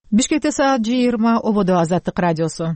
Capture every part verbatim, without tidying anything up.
Бишкекте саат жыйырма, ободо Азаттык радиосу.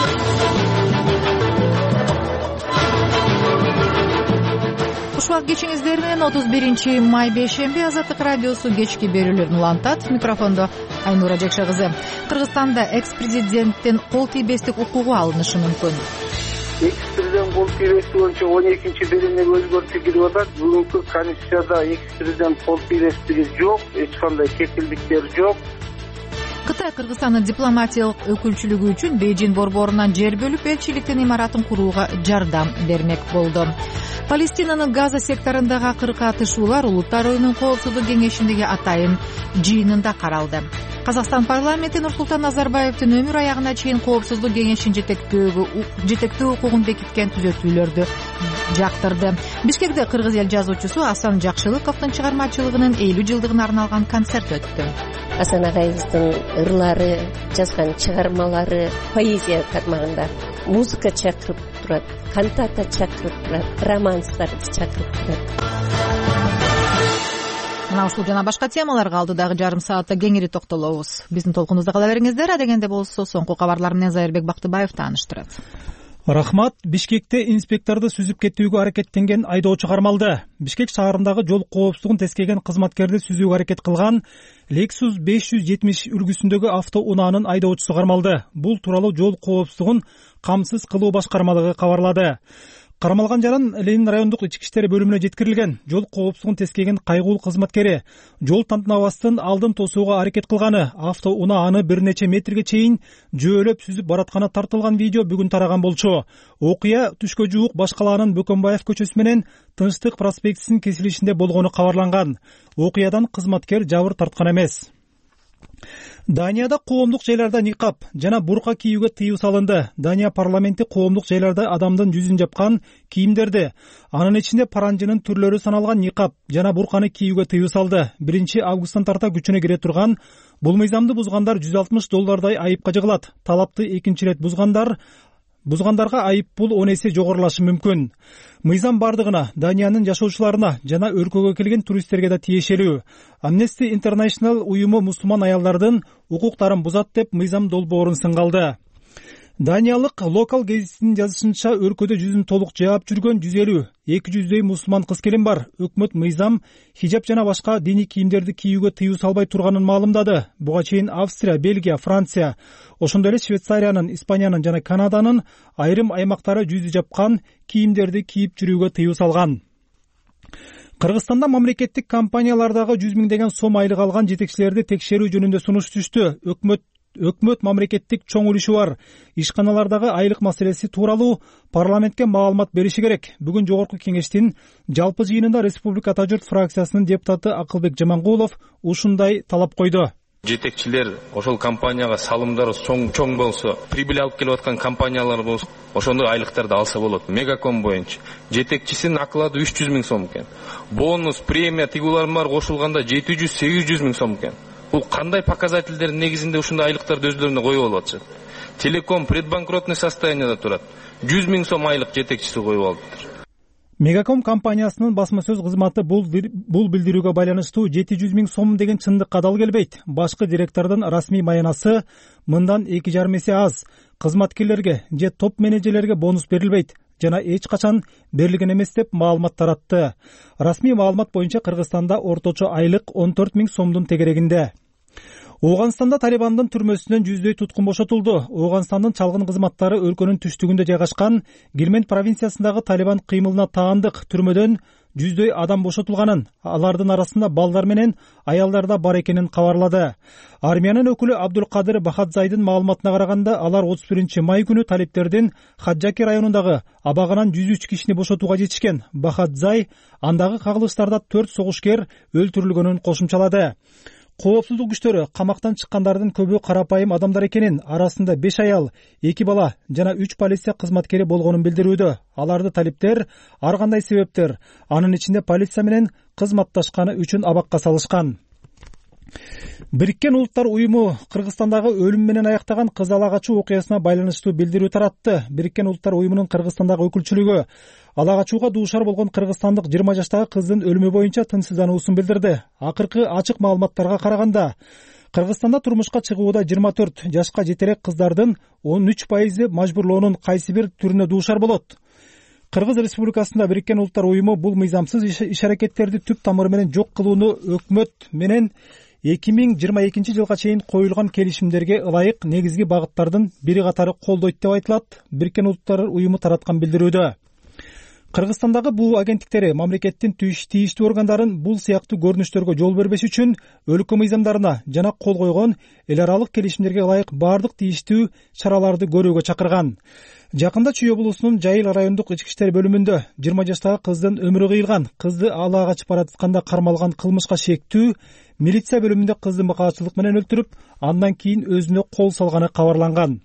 Ушул кечиңиздер менен отуз биринчи май бейшемби Азаттык радиосу кечки берүүлөрүн улантат. Микрофондо Айнура Жекше кызы. Кыргызстанда экс-президенттин кол тийбестик укугу алынышы мүмкүн. Экс-президент кол тийбестик боюнча он экинчи берүүнүгө өзгөртүү кирип атат. Бүгүнкү комиссияда экс-президент кол тийбестиги жок, эч кандай кепилдиктер жок. Кытай Кыргызстандын дипломатиялык өкүлчүлүгү үчүн Бейжин борборунан жер бөлүп элчиликтин имаратын курууга жардам бермек болду. Палестинанын Газа секторундагы акыркы атышуулар Улуттар оюнунун коопсуздук кеңешиндеги атайын жыйынында каралды. Казакстан парламенти Нурсултан Назарбаевдин өмүр аягына чейин коопсуздук кеңешин жетектөө укугун бекиткен түзөтүүлөрдү жактырды. Бишкекте кыргыз эл жазуучусу Асан Жакшылыковдун чыгармачылыгынын элүү жылдыгына арналган концерт өттү. Асан агайыбыздын ырлары, жазган чыгармалары поэзия тармагында музыка чакырып турат, кантата чакырып турат, романстарды чакырып турат. Мына ушул жана башка темаларга алдыдагы жарым саатта кеңири токтолобуз. Биздин толкунубузда кала бериңиздер. Адегенде болсо соңку кабарлар менен Зайырбек Бактыбаев тааныштырат. Рахмат. Бишкекте инспекторду сүзүп кетүүгө аракеттенген айдоочу кармалды. Бишкек шаарындагы жол коопсуздугун тескеген кызматкерди сүзүүгө аракет кылган Lexus беш жүз жетимиш үлгүсүндөгү автоунаанын айдоочусу кармалды. Бул тууралуу жол коопсуздугун камсыз кылуу башкармалыгы кабарлады. Кармалган жаран Ленин райондук ички иштер бөлүмүнө жеткирилген. Жол коопсуздугун тескеген кайгылуу кызматкери жол тантанабастын алдын тосууга аракет кылганы, автоунааны бир нече метрге чейин жөөлөп сүзүп баратканы тартылган видео бүгүн тараган болчу. Окуя түшкө жуук Баш калаанын Бөкөнбаев көчөсү менен Тынчтык проспектисинин кесилишинде болгону кабарланган. Окуядан кызматкер жабыр тарткан эмес. Данияда коомдук жайларда никап жана бурка кийүүгө тыюу салынды. Дания парламенти коомдук жайларда адамдын жүзүн жапкан кийимдерди, анын ичинде паранжынын түрлөрү саналган никап жана бурканы кийүүгө тыюу салды. биринчи августтан тарта күчүнө кире турган бул мыйзамды бузгандар жүз алтымыш доллардай айыпка жыгылат. Талапты экинчи ирет бузгандар Бузгандарга айып бул он эсе жогорулашы мүмкүн. Мыйзам бардыгына, Даниянын жашоочуларына жана өлкөгө келген туристтерге да тиешелүү. Amnesty International уюму мусулман аялдардын укуктарын бузат деп мыйзам долбоорун сынгалды. Даниялык локал гезитинин жазышынча өлкөдө жүзүн толук жаап жүргөн жүз элүү эки жүздөй мусулман кыз келин бар. Өкмөт мыйзам хижап жана башка диний кийимдерди кийүүгө тыюу салбай турганын маалымдады. Буга чейин Австрия, Бельгия, Франция, ошондой эле Швейцариянын, Испаниянын жана Канаданын айрым аймактары жүзү жапкан кийимдерди кийип жүрүүгө тыюу салган. Кыргызстанда мамлекеттик компаниялардагы жүз миңдеген сом айлык алган жетекчилерди текшерүү жөнүндө сунуш түштү. Өкмөт Өкмөт мамлекеттик чоң үлүшү бар ишканалардагы айлык маселеси тууралуу парламентке маалымат бериши керек. Бүгүн жогорку кеңештин жалпы жыйынында Республика Ата журт фракциясынын депутаты Акылбек Жамангулов ушундай талап койду. Жетекчилер ошол компанияга салымдары чоң болсо, прибыль алып келип аткан компаниялар болсо, ошондой айлыктарды алса болот. Мегаком боюнча жетекчисинин оклады үч жүз миң сом экен. Бонус, премия, тигулар бар кошулганда жети жүз сегиз жүз миң сом экен. Бул кандай показательдердин негизинде ушундай айлыктарды өздөрүнө коюп алып атышат? Телеком предбанкротный состоянияда турат. жүз миң сом айлык жетекчиси коюп алыптыр. Мегаком компаниясынын басма сөз кызматы бул бул билдирүүгө байланыштуу жети жүз миң сом деген чындыкка дал келбейт. Башкы директордун расмий маянасы мындан эки жарым эсе аз. Кызматкерлерге же топ менеджерлерге бонус берилбейт жана эч качан берилген эмес деп маалымат таратты. Расмий маалымат боюнча Кыргызстанда орточо айлык он төрт миң сомдун тегерегинде. Ооганстанда Талибандын түрмөсүнөн жүздөй туткун бошотулду. Ооганстандын чалгын кызматтары өлкөнүн түштүгүндө жайгашкан Гилмент провинциясындагы Талибан кыймылына таандык түрмөдөн жүздөй адам бошотулганын, алардын арасында балдар менен аялдар да бар экенин кабарлады. Армиянын өкүлү Абдулкадыр Бахадзайдын маалыматына караганда, алар отуз биринчи май күнү талиптердин Хаджаки районундагы абагынан жүз үч кишини бошотууга жетишкен. Бахадзай андагы кагылыштарда төрт согушкер өлтүрүлгөнүн кошумчалады. Коопсуздук күчтөрү камактан чыккандардын көбү карапайым адамдар экенин, арасында беш аял, эки бала жана үч полиция кызматкери болгонун билдирүүдө. Аларды талиптер ар кандай себептер, анын ичинде полиция менен кызматташканы үчүн абакка салышкан. Бириккен Улуттар уюму Кыргызстандагы өлүм менен аяктаган кыз ала качуу окуясына байланыштуу билдирүү таратты. Бириккен Улуттар уюмунун Кыргызстандагы өкүлчүлүгү ала качууга дуушар болгон кыргызстандык жыйырма жаштагы кыздын өлүмү боюнча тынчсыздануусун билдирди. Акыркы ачык маалыматтарга караганда, Кыргызстанда турмушка чыгууда жыйырма төрт жашка жетерек кыздардын он үч пайызы мажбурлоонун кайсы бир түрүнө дуушар болот. Кыргыз Республикасында Бириккен Улуттар Уюму бул мыйзамсыз иш аракеттерди түп тамыры менен жок кылууну өкмөт менен эки миң жыйырма экинчи жылга чейин коюлган келишимдерге ылайык негизги багыттардын бири катары колдойт деп айтылат Бириккен Улуттар Уюму тараткан билдирүүдө. Кыргызстандагы бул агенттиктери мамлекеттин тийиштүү органдарын бул сыяктуу көрүнүштөргө жол бербеш үчүн өлкө мыйзамдарына жана кол койгон эл аралык келишимдерге ылайык баардык тийиштүү чараларды көрүүгө чакырган. Жакында Чүй облусунун Жайыл райондук ички иштер бөлүмүндө жыйырма жаштагы кыздын өмүрү кыйылган. Кызды ала качып баратканда кармалган кылмышка шектүү милиция бөлүмүндө кызды мыкаачылык менен өлтүрүп, андан кийин өзүнө кол салганы кабарланган.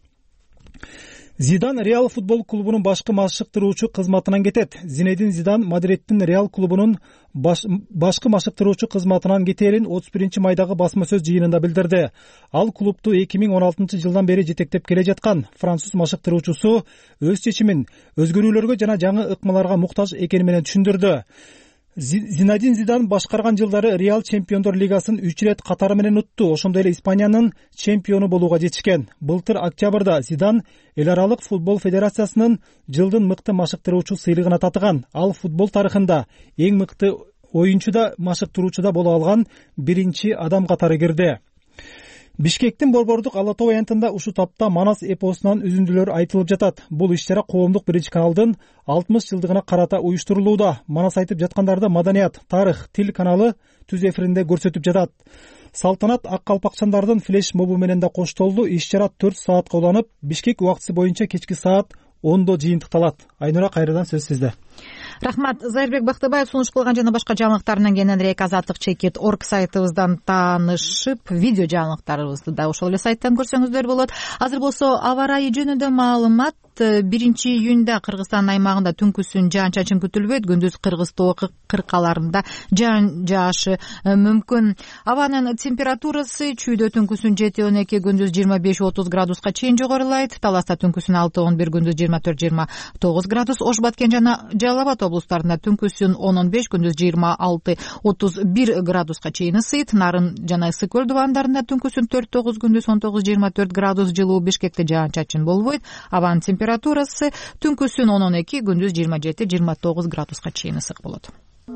Зидан Реал футбол клубунун башкы машыктыруучу кызматынан кетет. Зинедин Зидан Мадридтин Реал клубунун баш, башкы машыктыруучу кызматынан кетээрин отуз биринчи майдагы басма сөз жыйынында билдирди. Ал клубту эки миң он алтынчы жылдан бери жетектеп келе жаткан француз машыктыруучусу өз чечимин өзгөрүүлөргө жана жаңы ыкмаларга муктаж экени менен түшүндүрдү. Зинедин Зидан башкарган жылдары Реал Чемпиондор лигасын үч ирет катары менен утту. Ошондой эле Испаниянын чемпиону болууга жетишкен. Былтыр октябрда Зидан эл аралык футбол федерациясынын жылдын мыкты машыктыруучу сыйлыгына татыган. Ал футбол тарыхында эң мыкты оюнчу да машыктыруучу да боло алган биринчи адам катары кирди. Бишкектин Борбордук Ала тоо аянтында ушул тапта Манас эпосунан үзүндүлөр айтылып жатат. Бул иш-чара коомдук биринчи каналдын алтымыш жылдыгына карата уюштурулууда. Манас айтып жаткандарды Маданият, тарых, тил каналы түз эфиринде көрсөтүп жатат. Салтанат ак калпакчандардын флеш мобу менен да коштолду. Иш-чара төрт саатка уланып, Бишкек убактысы боюнча кечки саат ондо жыйынтыкталат. Айнура, кайрадан сөз сизде. Рахмат. Зайырбек Бактыбаев сунуш кылган жана башка жаңылыктарынан кененирээк азаттык чекит орг сайтыбыздан таанышып, видео жаңылыктарыбызды да ошол эле сайттан көрсөңүздөр болот. Азыр болсо аба ырайы жөнүндө маалымат. биринчи июнда Кыргызстан аймагында түнкүсүн жаан-чачын күтүлбөйт. Күндүз Кыргыз тоо кыркаларында жаан жаашы мүмкүн. Абанын температурасы Чүйдө түнкүсүн жети он эки, күндүз жыйырма беш отуз градуска чейин жогорулайт. Таласта түнкүсүн алты он бир, күндүз жыйырма төрт жыйырма тогуз градус. Ош, Баткен жана Жалал Абад облустарында түнкүсүн он он беш, күндүз жыйырма алты отуз бир градуска чейин ысыйт. Нарын жана Ысык көл дубандарында түнкүсүн төрт тогуз, күндүз он тогуз жыйырма төрт градус жылуу. Бишкекте жаан-чачын болбойт. Абанын температурасы түнкүсүн он он эки, күндүз жыйырма жети жыйырма тогуз градуска чейин ысык болот.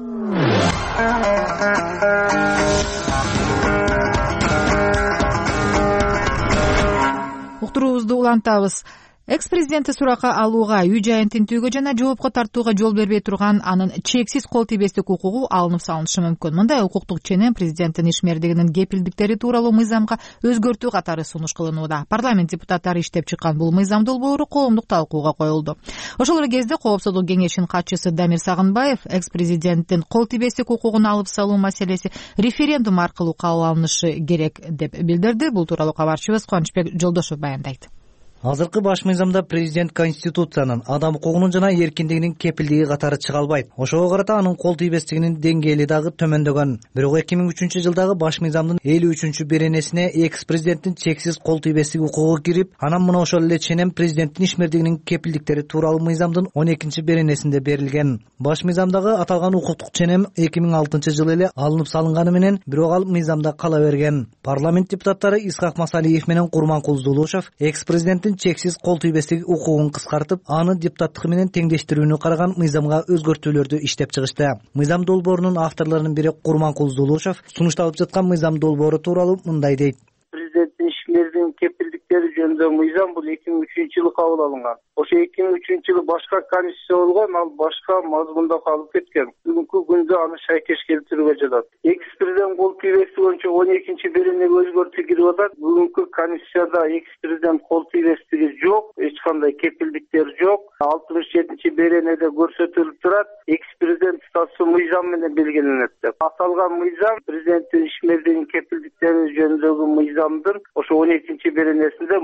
Уктуруубузду улантабыз. Экс-президентти суракка алууга, үй жайын тинтүүгө жана жоопко тартууга жол бербей турган анын чексиз кол тийбестик укугу алынып салынышы мүмкүн. Мындай укуктук ченем президенттин ишмердигинин кепилдиктери тууралуу мыйзамга өзгөртүү катары сунуш кылынууда. Парламент депутаттары иштеп чыккан бул мыйзам долбоору коомдук талкууга коюлду. Ошол эле кезде Коопсуздук кеңешинин катчысы Дамир Сагынбаев экс-президенттин кол тийбестик укугун алып салуу маселеси референдум аркылуу кабыл алынышы керек деп билдирди. Бул тууралуу кабарчыбыз Кубанычбек Жолдошев баяндайт. Азыркы баш мыйзамда президент Конституциянын адам укугунун жана эркиндигинин кепилдиги катары чыга албайт. Ошого карата анын кол тийбестигинин деңгээли дагы төмөндөгөн. Бирок эки миң үчүнчү жылдагы баш мыйзамдын элүү үчүнчү беренесине экс-президенттин чексиз кол тийбестик укугу кирип, анан мына ошол эле ченем президенттин ишмердигинин кепилдиктери тууралуу мыйзамдын он экинчи беренесинде берилген. Баш мыйзамдагы аталган укуктук ченем эки миң алтынчы жылы эле алынып салынганы менен, бирок ал мыйзамда кала берген. Парламент депутаттары Исхак Масалиев менен Курманкул Зулушев экс-президенттин чексиз кол тийбестик укугун кыскартып, аны депутаттыгы менен теңдештирүүнү караган мыйзамга өзгөртүүлөрдү иштеп чыгышты. Мыйзам долбоорунун авторлорунун бири Курманкул Зулушев сунушталып жаткан мыйзам долбоору тууралуу мындай дейт. Президенттин ишмердигинин кепилдиктери жөнүндө мыйзам бул эки миң үчүнчү жылы кабыл алынган. Ошо эки миң үчүнчү жылы башка конституция болгон, ал башка мазмунда калып кеткен. Бүгүнкү күндө аны шайкеш келтирүүгө жатат. Экс-президент кол тийбестиги боюнча он экинчи беренеге өзгөртүү кирип атат. Бүгүнкү конституцияда экс-президент кол тийбестиги жок, эч кандай кепилдиктер жок. алтымыш жетинчи беренеде көрсөтүлүп турат. Экс-президент статусу мыйзам менен белгиленет деп. Аталган мыйзам президенттин ишмердигинин кепилдиктери жөнүндөгү мыйзамдын ошо он экинчи беренесинде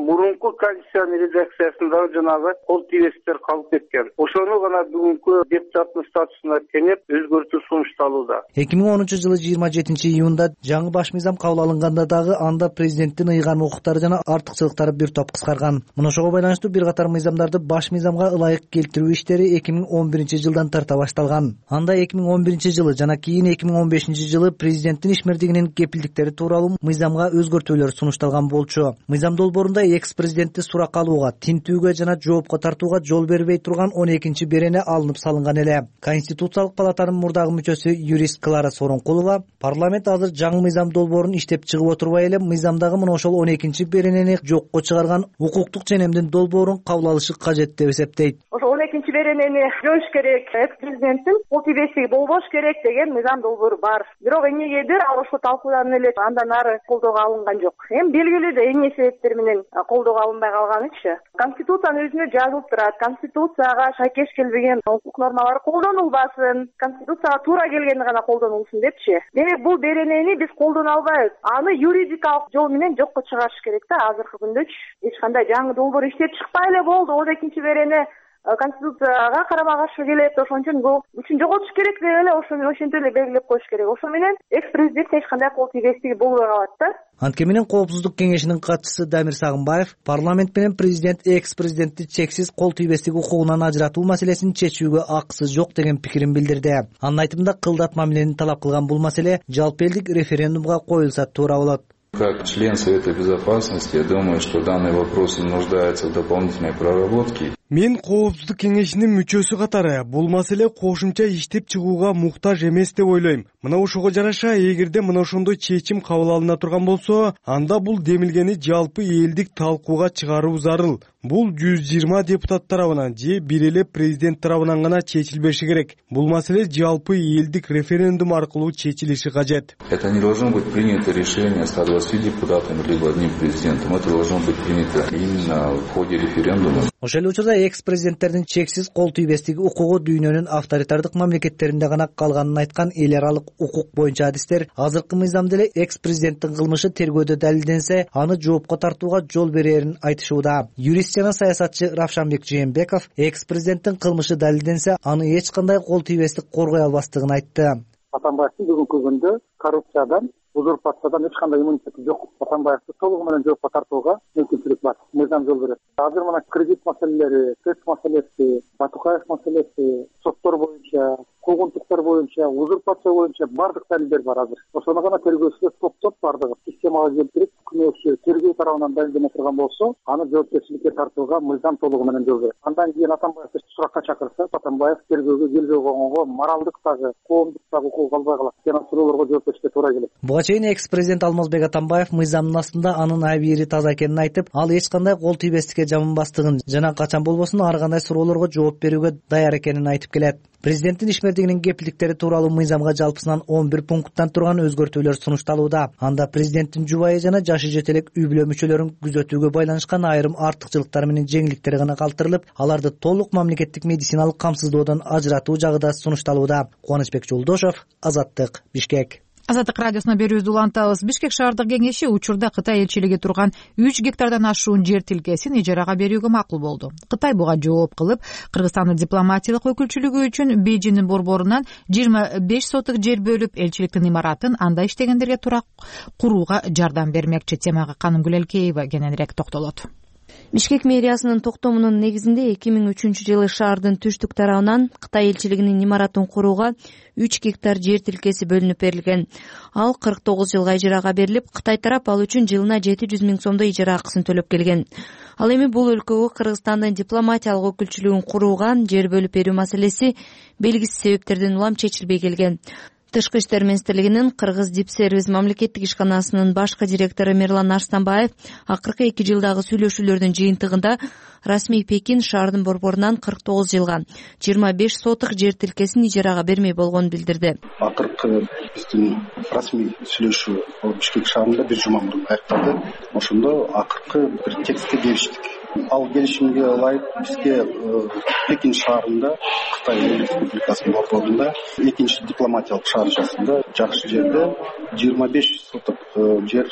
мурунку конституциянын редакциясында жанагы кол тийбестиктер калып кеткен. Ошону гана бүгүнкү депутаттын статусуна теңеп өзгөртүү сунушталууда. эки миң онунчу жылы жыйырма жетинчи июнда жаңы баш мыйзам кабыл алынганда дагы анда президенттин ыйгарым укуктары жана артыкчылыктары бир топ кыскарган. Мына ошого байланыштуу бир катар мыйзамдарды баш мыйзамга ылайык келтирүү иштери эки миң он биринчи жылдан тарта башталган. Анда эки миң он биринчи жылы жана кийин эки миң он бешинчи жылы президенттин ишмердигинин кепилдиктери тууралуу мыйзамга өзгөртүүлөр сунушталган болчу. Мыйзам долбоорунда экс-президентти суракка алууга, тинтүүгө жана жоопко тартууга жол бербей турган он экинчи берене алынып салынган эле. Конституциялык палатанын мурдагы мүчөсү юрист Клара Сооронкулова парламент азыр жаңы мыйзам долбоорун иштеп чыгып отурбай эле мыйзамдагы мына ошол он экинчи беренени жокко чыгарган укуктук ченемдин долбоорун кабыл алышы кажет деп эсептейт. Ошо он экинчи беренени жоюш керек, экс-президенттин кол тийбестиги болбош керек деген мыйзам долбоору бар. Бирок эмнегедир ал ошо талкууланып эле андан ары колдоого алынган жок. Эми белгилүү да эмне себептер менен колдоого алынбай калганычы. Конституциянын өзүнө жазылып турат, конституцияга шайкеш келбеген укук нормалары колдонулбасын, конституцияга туура келгени гана колдонулсун депчи. Демек бул беренени биз колдоно албайбыз. Аны юридикалык жол менен жокко чыгарыш керек да. Азыркы күндөчү эч кандай жаңы долбоор иштеп чыкпай эле болду. он экинчи берене конституцияга карама каршы келет, ошон үчүн бул үчүн жоготуш керек деп эле ошону ошентип эле белгилеп коюш керек. Ошо менен экс-президент эч кандай кол тийбестиги болбой калат да. Анткени менен Коопсуздук кеңешинин катчысы Дамир Сагынбаев парламент менен президент экс-президентти чексиз кол тийбестик укугунан ажыратуу маселесин чечүүгө акысы жок деген пикирин билдирди. Анын айтымында кылдат мамилени талап кылган бул маселе жалпы элдик референдумга коюлса туура болот. Как член Совета Безопасности, я думаю, что данный вопрос нуждается в дополнительной проработке. Мен Коопсуздук кеңешинин мүчөсү катары бул маселе кошумча иштеп чыгууга муктаж эмес деп ойлойм. Мына ошого жараша эгерде мына ошондой чечим кабыл алына турган болсо, анда бул демилгени жалпы элдик талкууга чыгаруу зарыл. Бул жүз жыйырма депутат тарабынан же бир эле президент тарабынан гана чечилбеши керек. Бул маселе жалпы элдик референдум аркылуу чечилиши кажет. Это не должно быть принято решение ста двадцати депутатами либо одним президентом. Это должно быть принято именно в ходе референдума. Ошол эле учурда экс-президенттердин чексиз кол тийбестиги укугу дүйнөнүн авторитардык мамлекеттеринде гана калганын айткан эл аралык укук боюнча адистер азыркы мыйзамда эле экс-президенттин кылмышы тергөөдө далилденсе, аны жоопко тартууга жол берерин айтышууда. Юрист жана саясатчы Равшанбек Жээнбеков экс-президенттин кылмышы далилденсе, аны эч кандай кол тийбестик коргой албастыгын айтты. Атамбаевдин бүгүнкү күндө коррупциядан, узурпациядан эч кандай иммунитети жок. Атамбаевди толугу менен жоопко тартууга мүмкүнчүлүк бар. Мыйзам жол берет. Азыр мына кредит маселелери, ТЭЦ маселеси, Батукаев маселеси, соттор боюнча, куугунтуктар боюнча, узурпация боюнча бардык далилдер бар азыр. Ошону гана тергөөчүлөр топтоп бардыгы системага келтирип, күнөөсү тергөө тарабынан далилдене турган болсо, аны жоопкерчиликке тартууга мыйзам толугу менен жол берет. Андан кийин Атамбаевди суракка чакырса, Атамбаев тергөөгө келбей койгонго моралдык дагы, коомдук дагы укук албай калат. Жана суроолорго жооп беришке туура келет. Буга чейин экс-президент Алмазбек Атамбаев мыйзамдын астында анын абийири таза экенин айтып, ал эч кандай кол тийбестикке жаманбастыгын жана качан болбосун ар кандай суроолорго жооп берүүгө даяр экенин айтып келет. Президенттин ишмердигинин кепилдиктери тууралуу мыйзамга жалпысынан он бир пункттан турган өзгөртүүлөр сунушталууда. Анда президенттин жубайы жана жашы жете элек үй бүлө мүчөлөрүн күзөтүүгө байланышкан айрым артыкчылыктар менен жеңилдиктер гана калтырылып, аларды толук мамлекеттик медициналык камсыздоодон ажыратуу жагы да сунушталууда. Кубанычбек Жолдошов, Азаттык, Бишкек. Азаттык радиосуна берүүбүздү улантабыз. Бишкек шаардык кеңеши учурда Кытай элчилиги турган үч гектардан ашуун жер тилкесин ижарага берүүгө макул болду. Кытай буга жооп кылып, Кыргызстандын дипломатиялык өкүлчүлүгү үчүн Бейжиндин борборунан жыйырма беш сотук жер бөлүп, элчиликтин имаратын анда иштегендерге турак курууга жардам бермекчи. Темага Канымгүл Элкеева кененирээк токтолот. Бишкек мэриясынын токтомунун негизинде эки миң үчүнчү жылы шаардын түштүк тарабынан Кытай элчилигинин имаратын курууга үч гектар жер тилкеси бөлүнүп берилген. Ал кырк тогуз жылга ижарага берилип, Кытай тарап ал үчүн жылына жети жүз миң сомдой ижара акысын төлөп келген. Ал эми бул өлкөгө Кыргызстандын дипломатиялык өкүлчүлүгүн курууга жер бөлүп берүү маселеси белгисиз себептерден улам чечилбей келген. Тышкы иштер министрлигинин Кыргыз Дипсервис мамлекеттик ишканасынын башкы директору Мирлан Арстанбаев акыркы эки жылдагы сүйлөшүүлөрдүн жыйынтыгында расмий Пекин шаардын борборунан кырк тогуз жылга жыйырма беш сотук жер тилкесин ижарага бермей болгонун билдирди. Акыркы биздин расмий сүйлөшүү Бишкек шаарында бир жума мурун аякталды. Ошондо акыркы бир текстти бериштик. Ал келишимге ылайык бизге Пекин шаарында, Кытай Республикасынын борборунда экинчи дипломатиялык шаарчасында жакшы жерде жыйырма беш сотук жер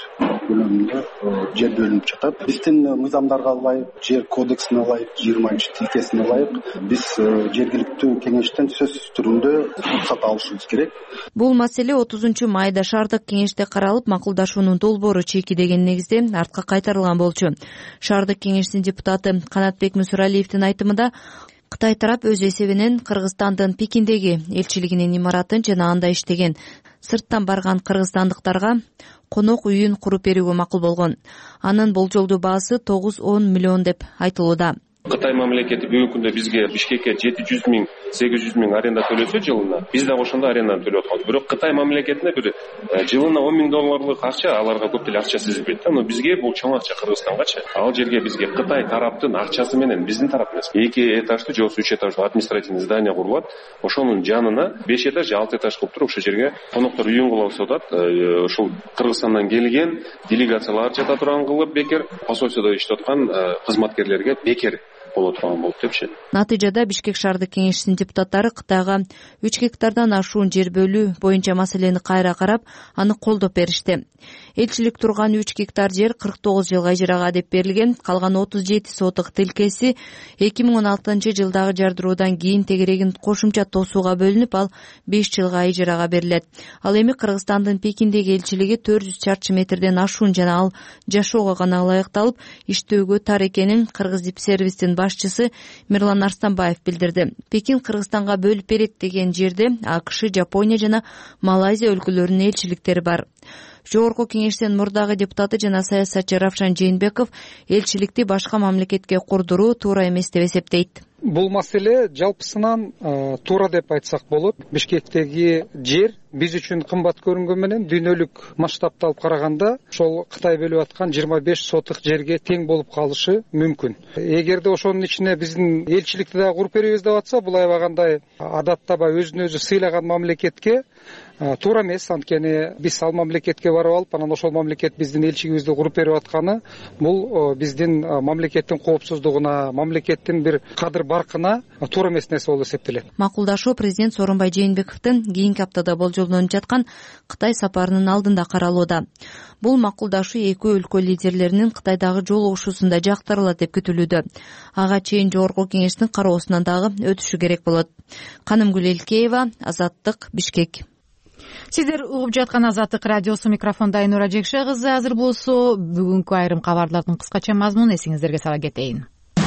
көлөмүндө жер бөлүнүп жатат. Биздин мыйзамдарга ылайык, жер кодексине ылайык, жыйырманчы тилкесине ылайык биз жергиликтүү кеңештен сөз түрүндө уруксат алышыбыз керек. Бул маселе отузунчу майда шаардык кеңеште каралып, макулдашуунун долбоору чеки деген негизде артка кайтарылган болчу. Шаардык кеңештин депутаты Канатбек Мусуралиевдин айтымында, Кытай тарап өз эсебинен Кыргызстандын Пекиндеги элчилигинин имаратын жана анда иштеген сырттан барган кыргызстандыктарга конок үйүн куруп берүүгө макул болгон. Анын болжолдуу баасы тогуз он миллион деп айтылууда. Кытай мамлекети бүгүнкү күндө бизге Бишкекке жети жүз миң, сегиз жүз миң аренда төлөсө жылына, биз да ошондой аренданы төлөп атканбыз. Бирок Кытай мамлекетине бир жылына он миң долларлык акча, аларга көп деле акча сезилбейт да. Но бизге бул чоң акча Кыргызстангачы. Ал жерге бизге Кытай тараптын акчасы менен биздин тарап эмес. эки этаждуу же үч этаждуу административный здание курулат. Ошонун жанына беш этаж же алты этаж кылып туруп, ошол жерге коноктор үйүн кылып атат. Ошол Кыргызстандан келген делегациялар жата турган кылып бекер, посольстводо иштеп аткан кызматкерлерге бекер боло турган болуп депчи. Натыйжада Бишкек шаардык кеңешинин депутаттары Кытайга үч гектардан ашуун жер бөлүү боюнча маселени кайра карап, аны колдоп беришти. Элчилик турган үч гектар жер кырк тогуз жылга ижарага деп берилген, калган отуз жети сотук тилкеси эки миң он алтынчы жылдагы жардыруудан кийин тегерегин кошумча тосууга бөлүнүп, ал беш жылга ижарага берилет. Ал эми Кыргызстандын Пекиндеги элчилиги төрт жүз чарчы метрден ашуун жана ал жашоого гана ылайыкталып, иштөөгө тар экенин Кыргыз Дипсервистин башчысы Мирлан Арстанбаев билдирди. Пекин Кыргызстанга бөлүп берет деген жерде АКШ, Жапония жана Малайзия өлкөлөрүнүн элчиликтери бар. Жогорку кеңештин мурдагы депутаты жана саясатчы Равшан Жээнбеков элчиликти башка мамлекетке курдуруу туура эмес деп эсептейт. Бул маселе жалпысынан туура деп айтсак болот. Бишкектеги жер биз үчүн кымбат көрүнгөн менен дүйнөлүк масштабта алып караганда ошол Кытай бөлүп аткан жыйырма беш сотук жерге тең болуп калышы мүмкүн. Эгерде ошонун ичине биздин элчиликти да куруп беребиз деп атса, бул аябагандай адаттабай өзүн өзү сыйлаган мамлекетке туура эмес. Анткени биз ал мамлекетке барып алып, анан ошол мамлекет биздин элчигибизди куруп берип атканы бул биздин мамлекеттин коопсуздугуна, мамлекеттин бир кадыр баркына туура эмес нерсе болуп эсептелет. Макулдашуу президент Сооронбай Жээнбековдун кийинки аптада болжолдонуп жаткан Кытай сапарынын алдында каралууда. Бул макулдашуу эки өлкө лидерлеринин Кытайдагы жолугушуусунда жактырылат деп күтүлүүдө. Ага чейин жогорку кеңештин кароосунан дагы өтүшү керек болот. Канымгүл Элкеева, Азаттык, Бишкек. Сиздер угуп жаткан Азаттык радиосу, микрофондо Айнура Жекше кызы. Азыр болсо бүгүнкү айрым кабарлардын кыскача мазмунун эсиңиздерге сала кетейин.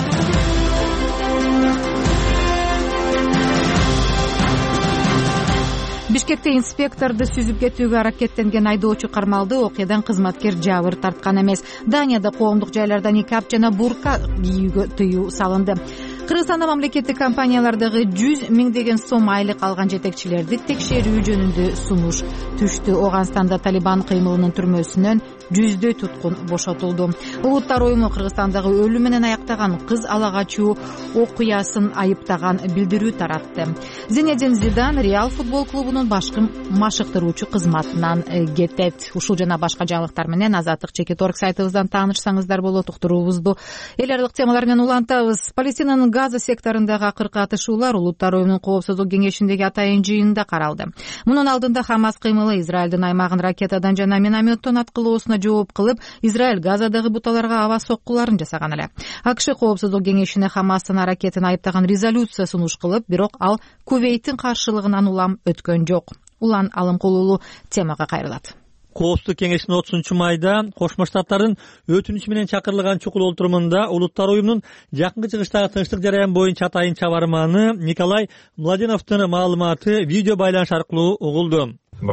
Бишкекте инспекторду сүзүп кетүүгө аракеттенген айдоочу кармалды. Окуядан кызматкер жабыр тарткан эмес. Данияда коомдук жайларда никап жана бурка кийүүгө тыюу салынды. Кыргызстанда мамлекеттик компаниялардагы жүз миңдеген сом айлык алган жетекчилерди текшерүү жөнүндө сунуш түштү. Оганстанда Талибан кыймылынын түрмөсүнөн жүздөй туткун бошотулду. Улуттар уюму Кыргызстандагы өлүм менен аяктаган кыз ала качуу окуясын айыптаган билдирүү таратты. Зинедин Зидан Реал футбол клубунун башкы машыктыруучу кызматынан кетет. Ушул жана башка жаңылыктар менен Азаттык чекит точка орг сайтыбыздан таанышсаңыздар болот. Уктуруубузду эл аралык темалар менен улантабыз. Палестинанын Газа секторундагы акыркы атышуулар Улуттар уюмунун коопсуздук кеңешиндеги атайын жыйынында каралды. Мунун алдында Хамас кыймылы Израилдин аймагын ракетадан жана минометтон аткылоосуна жооп кылып, Израиль Газадагы буталарга аба соккуларын жасаган эле. АКШ коопсуздук кеңешине Хамастын аракетин айыптаган резолюция сунуш кылып, бирок ал Кувейттин каршылыгынан улам өткөн жок. Улан Алымкулуулу темага кайрылат. Коопсуздук кеңешинин отузунчу майда Кошмо Штаттардын өтүнүчү менен чакырылган чукул олтурумунда Улуттар уюмунун жакынкы чыгыштагы тынчтык жараян боюнча атайын чабарманы Николай Младеновдун маалыматы видео байланыш аркылуу угулду.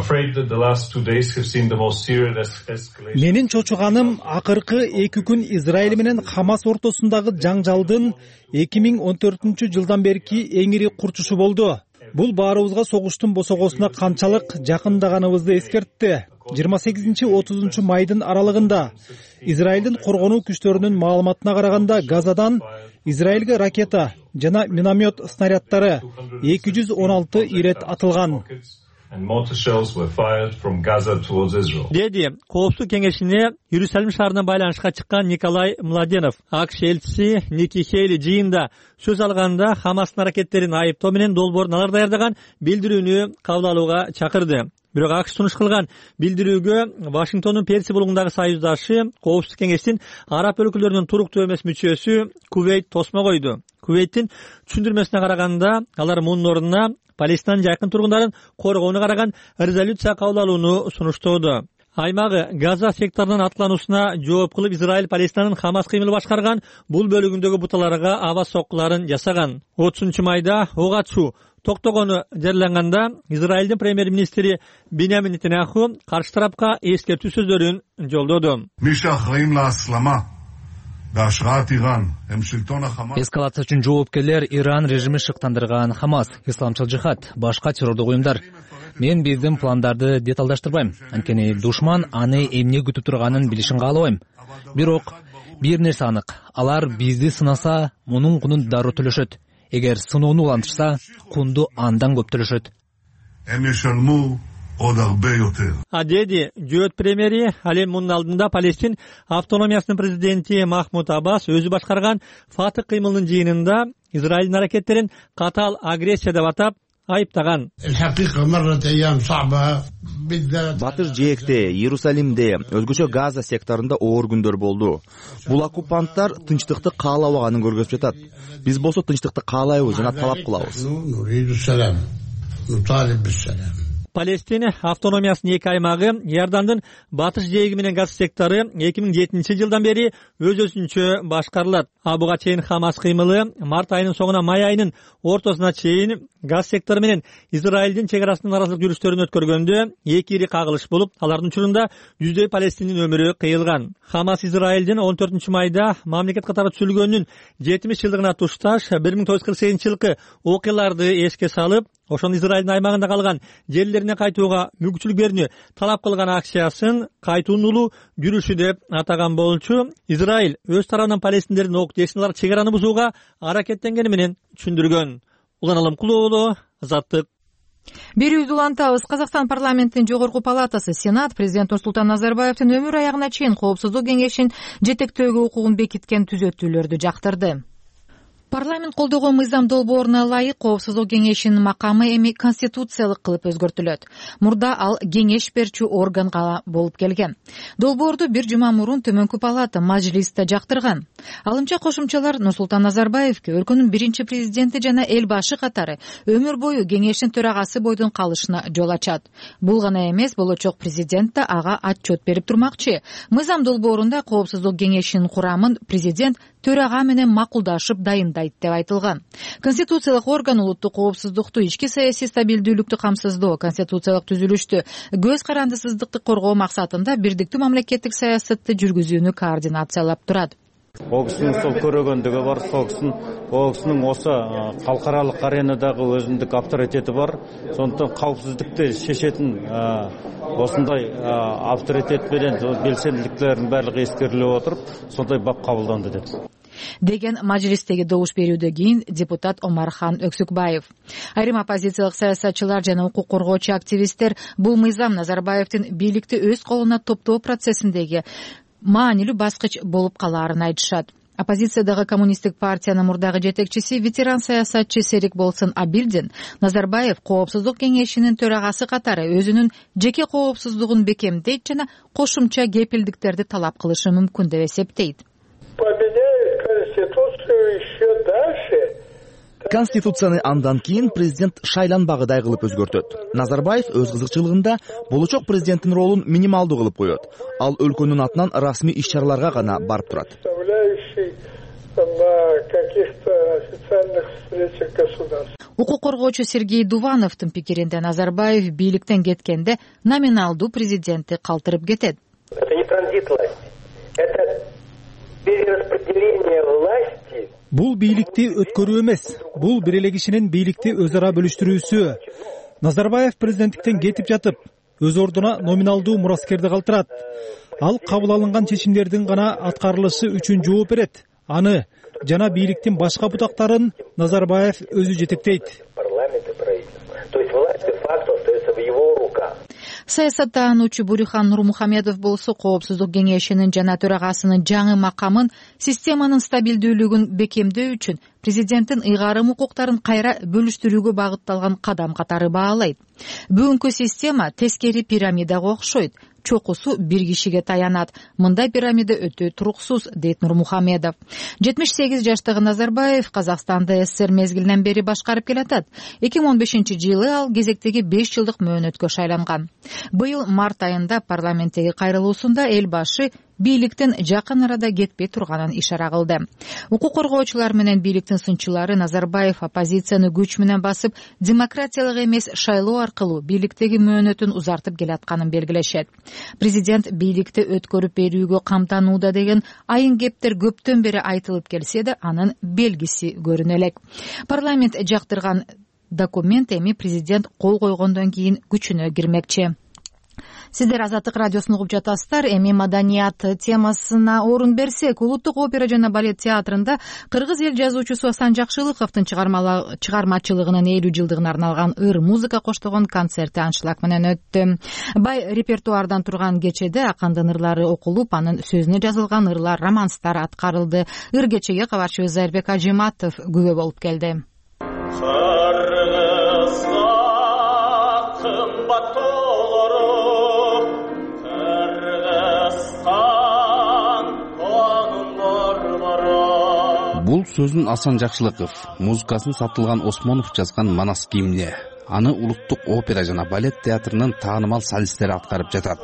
Менин чочуганым акыркы эки күн Израиль менен Хамас ортосундагы жаңжалдын эки миң он төртүнчү жылдан берки эң ири курчушу болду. Бул баарыбызга согуштун босогосуна канчалык жакындаганыбызды эскертти. жыйырма сегизинчи отузунчу майдын аралыгында Израилдин коргонуу күчтөрүнүн маалыматына караганда Газадан Израилге ракета жана миномет снаряддары эки жүз он алты ирет атылган. Деди коопсуздук кеңешине Иерусалим шаарына байланышка чыккан Николай Младенов. АКШ элчиси Ники Хейли жыйында сөз алганда Хамастын аракеттерин айыптоо менен долбоорун алар даярдаган билдирүүнү кабыл алууга чакырды. бирок акш сунуш кылган билдирүүгө Вашингтондун Перси булугундагы союздашы Коопсуздук кеңештин араб өлкөлөрүнүн туруктуу эмес мүчөсү Кувейт тосмо койду. Кувейттин түшүндүрмөсүнө караганда, алар мунун ордуна Палестинанын жакын тургундарын коргоону караган резолюция кабыл алууну сунуштоодо. Аймагы Газа секторунун аткылануусуна жооп кылып, Израиль Палестинанын Хамас кыймылы башкарган бул бөлүгүндөгү буталарга аба соккуларын жасаган. отузунчу майда ок атышуу токтогону жарыяланганда, Израилдин премьер-министри Биньямин Нетаньяху каршы тарапка эскертүү сөздөрүн жолдоду. Эскалация үчүн жоопкерлер Иран режими шыктандырган Хамас, исламчыл жихад, башка террордук уюмдар. Мен биздин пландарды деталдаштырбайм, анткени душман аны эмне күтүп турганын билишин каалабайм. Бирок бир нерсе анык, алар бизди сынаса, мунун кунун дароо төлөшөт. Эгер сыноону улантышса, кунду андан көп төлөшөт. Адеди жөөт премьери ал эми мунун алдында Палестин автономиясынын президенти Махмуд Аббас өзү башкарган Фатых кыймылынын жыйынында Израилдин аракеттерин катаал агрессия деп атап айыптаган. Батыш жээкте, Иерусалимде, өзгөчө Газа секторунда оор күндөр болду. Бул оккупанттар тынчтыкты каалабаганын көргөзүп жатат. Биз болсо тынчтыкты каалайбыз жана талап кылабыз. Палестин автономиясынын эки аймагы Иордандын батыш жээги менен Газа сектору эки миң жетинчи жылдан бери өз өзүнчө башкарылат. А буга чейин Хамас кыймылы март айынын соңуна май айынын ортосуна чейин Газа сектору менен Израилдин чек арасынын наразылык жүрүштөрүн өткөргөндө эки ири кагылыш болуп, алардын учурунда жүздөй палестиндин өмүрү кыйылган. Хамас Израилдин он төртүнчү майда мамлекет катары түзүлгөнүнүн жетимиш жылдыгына тушташ бир миң тогуз жүз кырк сегизинчи жылкы окуяларды эске салып, ошону Израилдин аймагында калган жерлерине кайтууга мүмкүнчүлүк берүүнү талап кылган акциясын кайтуунулуу жүрүшү деп атаган болчу. Израиль өз тарабынан палестиндердин ок жесин чек араны бузууга аракеттенгени менен түшүндүргөн. Улан Аламкулуу, Азаттык. Берүүбүздү улантабыз. Казакстан парламентинин жогорку палатасы Сенат президент Нурсултан Назарбаевдин өмүр аягына чейин Коопсуздук кеңешин жетектөөгө укугун бекиткен түзөтүүлөрдү жактырды. Парламент колдогон мыйзам долбооруна ылайык Коопсуздук кеңешинин макамы эми конституциялык кылып өзгөртүлөт. Мурда ал кеңеш берчү органга болуп келген. Долбоорду бир жума мурун төмөнкү палата Мажлисте жактырган. Алымча кошумчалар Нурсултан Назарбаевке өлкөнүн биринчи президенти жана эл башы катары өмүр бою кеңештин төрагасы бойдон калышына жол ачат. Бул гана эмес, болочок президент да ага отчет берип турмакчы. Мыйзам долбоорунда Коопсуздук кеңешинин курамын президент төрага менен макулдашып дайындайт деп айтылган. Конституциялык орган улуттук коопсуздукту, ички саясий стабилдүүлүктү камсыздоо, конституциялык түзүлүштү, көз карандысыздыкты коргоо максатында бирдиктүү мамлекеттик саясатты жүргүзүүнү координациялап турат. Ол кісінің сол көрөгөндүгү бар, сол кісінің, ол кісінің осы халықаралық аренадағы өзіндік авторитеті бар. Сондықтан қауіпсіздікті шешетін осындай авторитет менен белсенділіктердің барлығы ескерилип отырып, сондай бап кабылданды деп. Деген Мажлистеги добуш берүүдөн кийин депутат Омархан Өксүкбаев. Айрым оппозициялык саясатчылар жана укук коргоочу активисттер бул мыйзам Назарбаевдин бийликти өз колуна топтоо процессиндеги маанилүү баскыч болуп калаарын айтышат. Оппозициядагы коммунисттик партиянын мурдагы жетекчиси, ветеран саясатчы Серик Болсын Абилдин Назарбаев коопсуздук кеңешинин төрагасы катары өзүнүн жеке коопсуздугун бекемдейт жана кошумча кепилдиктерди талап кылышы мүмкүн деп эсептейт. Конституцияны андан кийин президент шайланбагыдай кылып өзгөртөт. Назарбаев өз кызыкчылыгында болочок президенттин ролун минималдуу кылып коет. Ал өлкөнүн атынан расмий иш-чараларга гана барып турат. Укук коргоочу Сергей Дувановдун пикиринде Назарбаев бийликтен кеткенде номиналдуу президентти калтырып кетет. Это не транзит власти. Это перераспределение власти. Бул бийликти өткөрүү эмес, бул бир эле кишинин бийликти өз ара бөлүштүрүүсү. Назарбаев президенттиктен кетип жатып, өз ордуна номиналдуу мураскерди калтырат. Ал кабыл алынган чечимдердин гана аткарылышы үчүн жооп берет. Аны жана бийликтин башка бутактарын Назарбаев өзү жетектейт. Саясаттануучу Бурихан Нурмухамедов болсо коопсуздук кеңешинин жана төрагасынын жаңы макамын системанын стабилдүүлүгүн бекемдөө үчүн президенттин ыйгарым укуктарын кайра бөлүштүрүүгө багытталган кадам катары баалайт. Бүгүнкү система тескери пирамидага окшойт. Чокусу бир кишиге таянат. Мындай пирамида өтө туруксуз, дейт Нурмухамедов. жетимиш сегиз жаштагы Назарбаев Казакстанды СССР мезгилинен бери башкарып келатат. эки миң он бешинчи жылы ал кезектеги беш жылдык мөөнөткө шайланган. Быйыл март айында парламенттеги кайрылуусунда эл башы бийликтин жакын арада кетпей турганын ишара кылды. Укук коргоочулар менен бийликтин сынчылары Назарбаев оппозицияны күч менен басып, демократиялык эмес шайлоо аркылуу бийликтеги мөөнөтүн узартып келатканын белгилешет. Президент бийликти өткөрүп берүүгө камтанууда деген айын кептер көптөн бери айтылып келсе да, анын белгиси көрүнө элек. Парламент жактырган документ эми президент кол койгондон кийин күчүнө кирмекчи. Сиздер Азаттык радиосун угуп жатасыздар. Эми маданият темасына орун берсек, Улуттук опера жана балет театрында кыргыз эл жазуучусу Асан Жакшылыковдун чыгармачылыгынын элүү жылдыгына арналган ыр музыка коштогон концерти аншлаг менен өттү. Бай репертуардан турган кечеде акындын ырлары окулуп, анын сөзүнө жазылган ырлар, романстар аткарылды. Ыр кечеге кабарчыбыз Зайырбек Ажиматов күбө болуп келди. Бул сөзүн Асан Жакшылыков, музыкасын Сатылган Осмонов жазган Манас кийимде. Аны Улуттук опера жана балет театрынын таанымал солисттери аткарып жатат.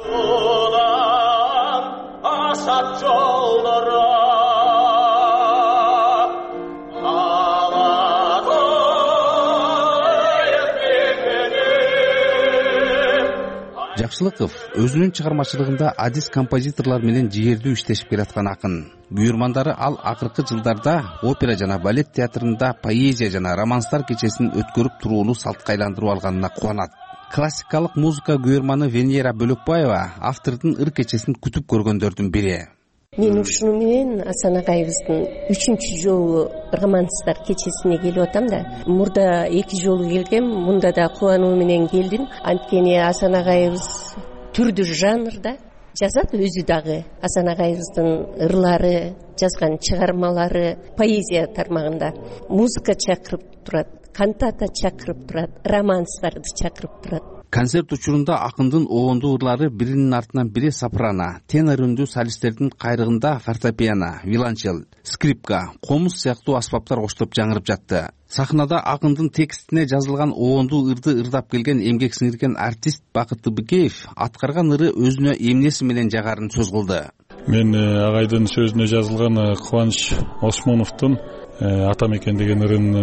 Жакшылыков өзүнүн чыгармачылыгында адис композиторлор менен жигердүү иштешип келаткан акын. Буйрмандары ал акыркы жылдарда опера жана балет театрында поэзия жана романстар кечесин өткөрүп турууну салтка айландырып алганына кубанат. Классикалык музыка күйөрманы Венера Бөлөкбаева автордун ыр кечесин күтүп көргөндөрдүн бири. Мен ушуну менен Асан агайыбыздын үчүнчү жолу романстар кечесине келип атам да. Мурда эки жолу келгем, мында да кубануу менен келдим. Анткени Асан агайыбыз түрдүү жанрда жазат, өзү дагы Асан агайыбыздын ырлары, жазган чыгармалары поэзия тармагында. Музыка чакырып турат, кантата чакырып турат, романстарды чакырып турат. Концерт учурунда акындын обондуу ырлары биринин артынан бири сопрано, тенор үндүү солисттердин кайрыгында фортепиано, виолончел, скрипка, комуз сыяктуу аспаптар коштоп жаңырып жатты. Сахнада акындын текстине жазылган обондуу ырды ырдап келген эмгек сиңирген артист Бакыт Быкеев аткарган ыры өзүнө эмнеси менен жагарын сөз кылды. Мен агайдын сөзүнө жазылган Кубаныч Осмоновдун Атам экен деген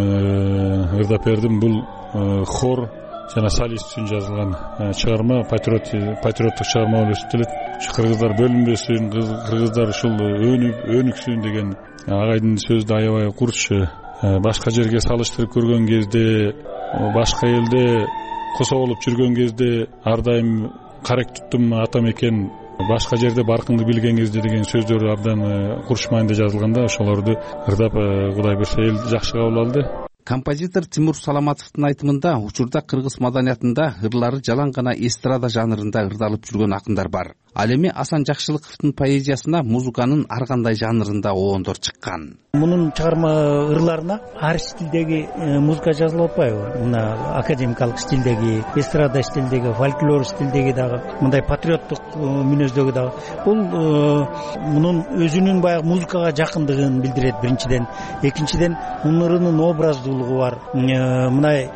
ырын ырдап бердим. Бул хор жана солист үчүн жазылган чыгарма, патриоттук чыгарма болуп эсептелет. Ушу кыргыздар бөлүнбөсүн, кыргыздар ушул өнүксүн деген агайдын сөздү аябай курчу. Башка жерге салыштырып көргөн кезде, башка элде косо болуп жүргөн кезде ар дайым карек туттум атам экен, башка жерде баркынды билген кезде деген сөздөр абдан курч мааниде жазылганда ошолорду ырдап Кудай берсе эл жакшы кабыл алды. Композитор Тимур Саламатовдун айтымында учурда кыргыз маданиятында ырлары жалаң гана эстрада жанрында ырдалып жүргөн акындар бар. Ал эми Асан Жакшылыковдун поэзиясына музыканын ар кандай жанрында обондор чыккан. Мунун чыгарма ырларына ар стилдеги музыка жазылып атпайбы? Мына академикалык стилдеги, эстрада стилдеги, фольклор стилдеги дагы, мындай патриоттук мүнөздөгү дагы. Бул мунун өзүнүн баягы музыкага жакындыгын билдирет биринчиден. Экинчиден, мунун ырынын образдуулугу бар. Мындай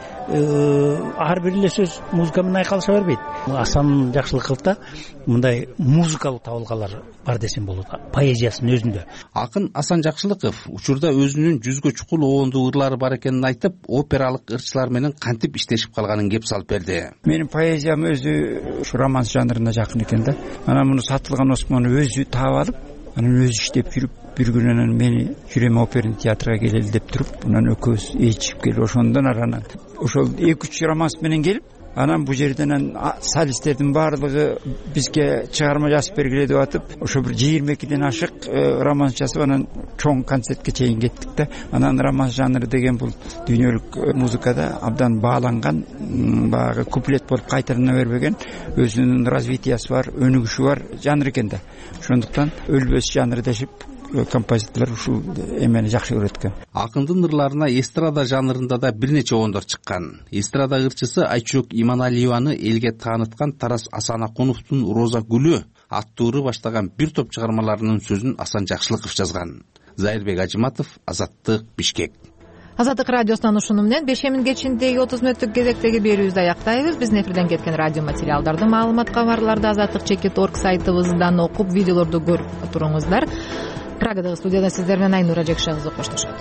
ар бир эле сөз музыка менен айкалыша бербейт. Асан Жакшылыковдо мындай музыкалык табылгалар бар десем болот, поэзиясынын өзүндө. Акын Асан Жакшылыков учурда өзүнүн жүзгө чукул обондуу ырлары бар экенин айтып, опералык ырчылар менен кантип иштешип калганын кеп салып берди. Менин поэзиям өзү ушу романс жанрына жакын экен да. Анан муну Сатылган Осмонов өзү таап алып, анан өзү иштеп жүрүп, бир күнү анан мени Жүрөм оперный театрга келели деп туруп, анан экөөбүз ээрчип келип, ошондон аранан ошол эки үч романс менен келип, анан бул жерден солисттердин баардыгы бизге чыгарма жазып бергиле деп атып, ошо бир жыйырма экиден ашык романс жазып, анан чоң концертке чейин кеттик да. Анан романс жанры деген бул дүйнөлүк музыкада абдан бааланган, баягы куплет болуп кайтарына бербеген, өзүнүн развитиясы бар, өнүгүшү бар жанр экен да. Ошондуктан өлбөс жанр дешип композиторлор ушул эмени жакшы көрөт экен. Акындын ырларына эстрада жанрында да бир нече ондор чыккан. Эстрада ырчысы Айчок Иманалиеваны элге тааныткан Тарас Асанакуновдун Роза гүлү аттуу ыры баштаган бир топ чыгармаларынын сөзүн Асан Жакшылыков жазган. Зайырбек Ажыматов, Азаттык, Бишкек. Азаттык радиосунан ушуну менен бешемин кечиндеги отуз мүнөттүк кезектеги берүүбүздү аяктайбыз. Биздин эфирден кеткен радио материалдарды, маалымат, кабарларды азаттык чекит точка орг сайтыбыздан окуп, видеолорду көрүп туруңуздар. Прагадагы студияда сиздер менен Айнура Жекшагызы коштошот.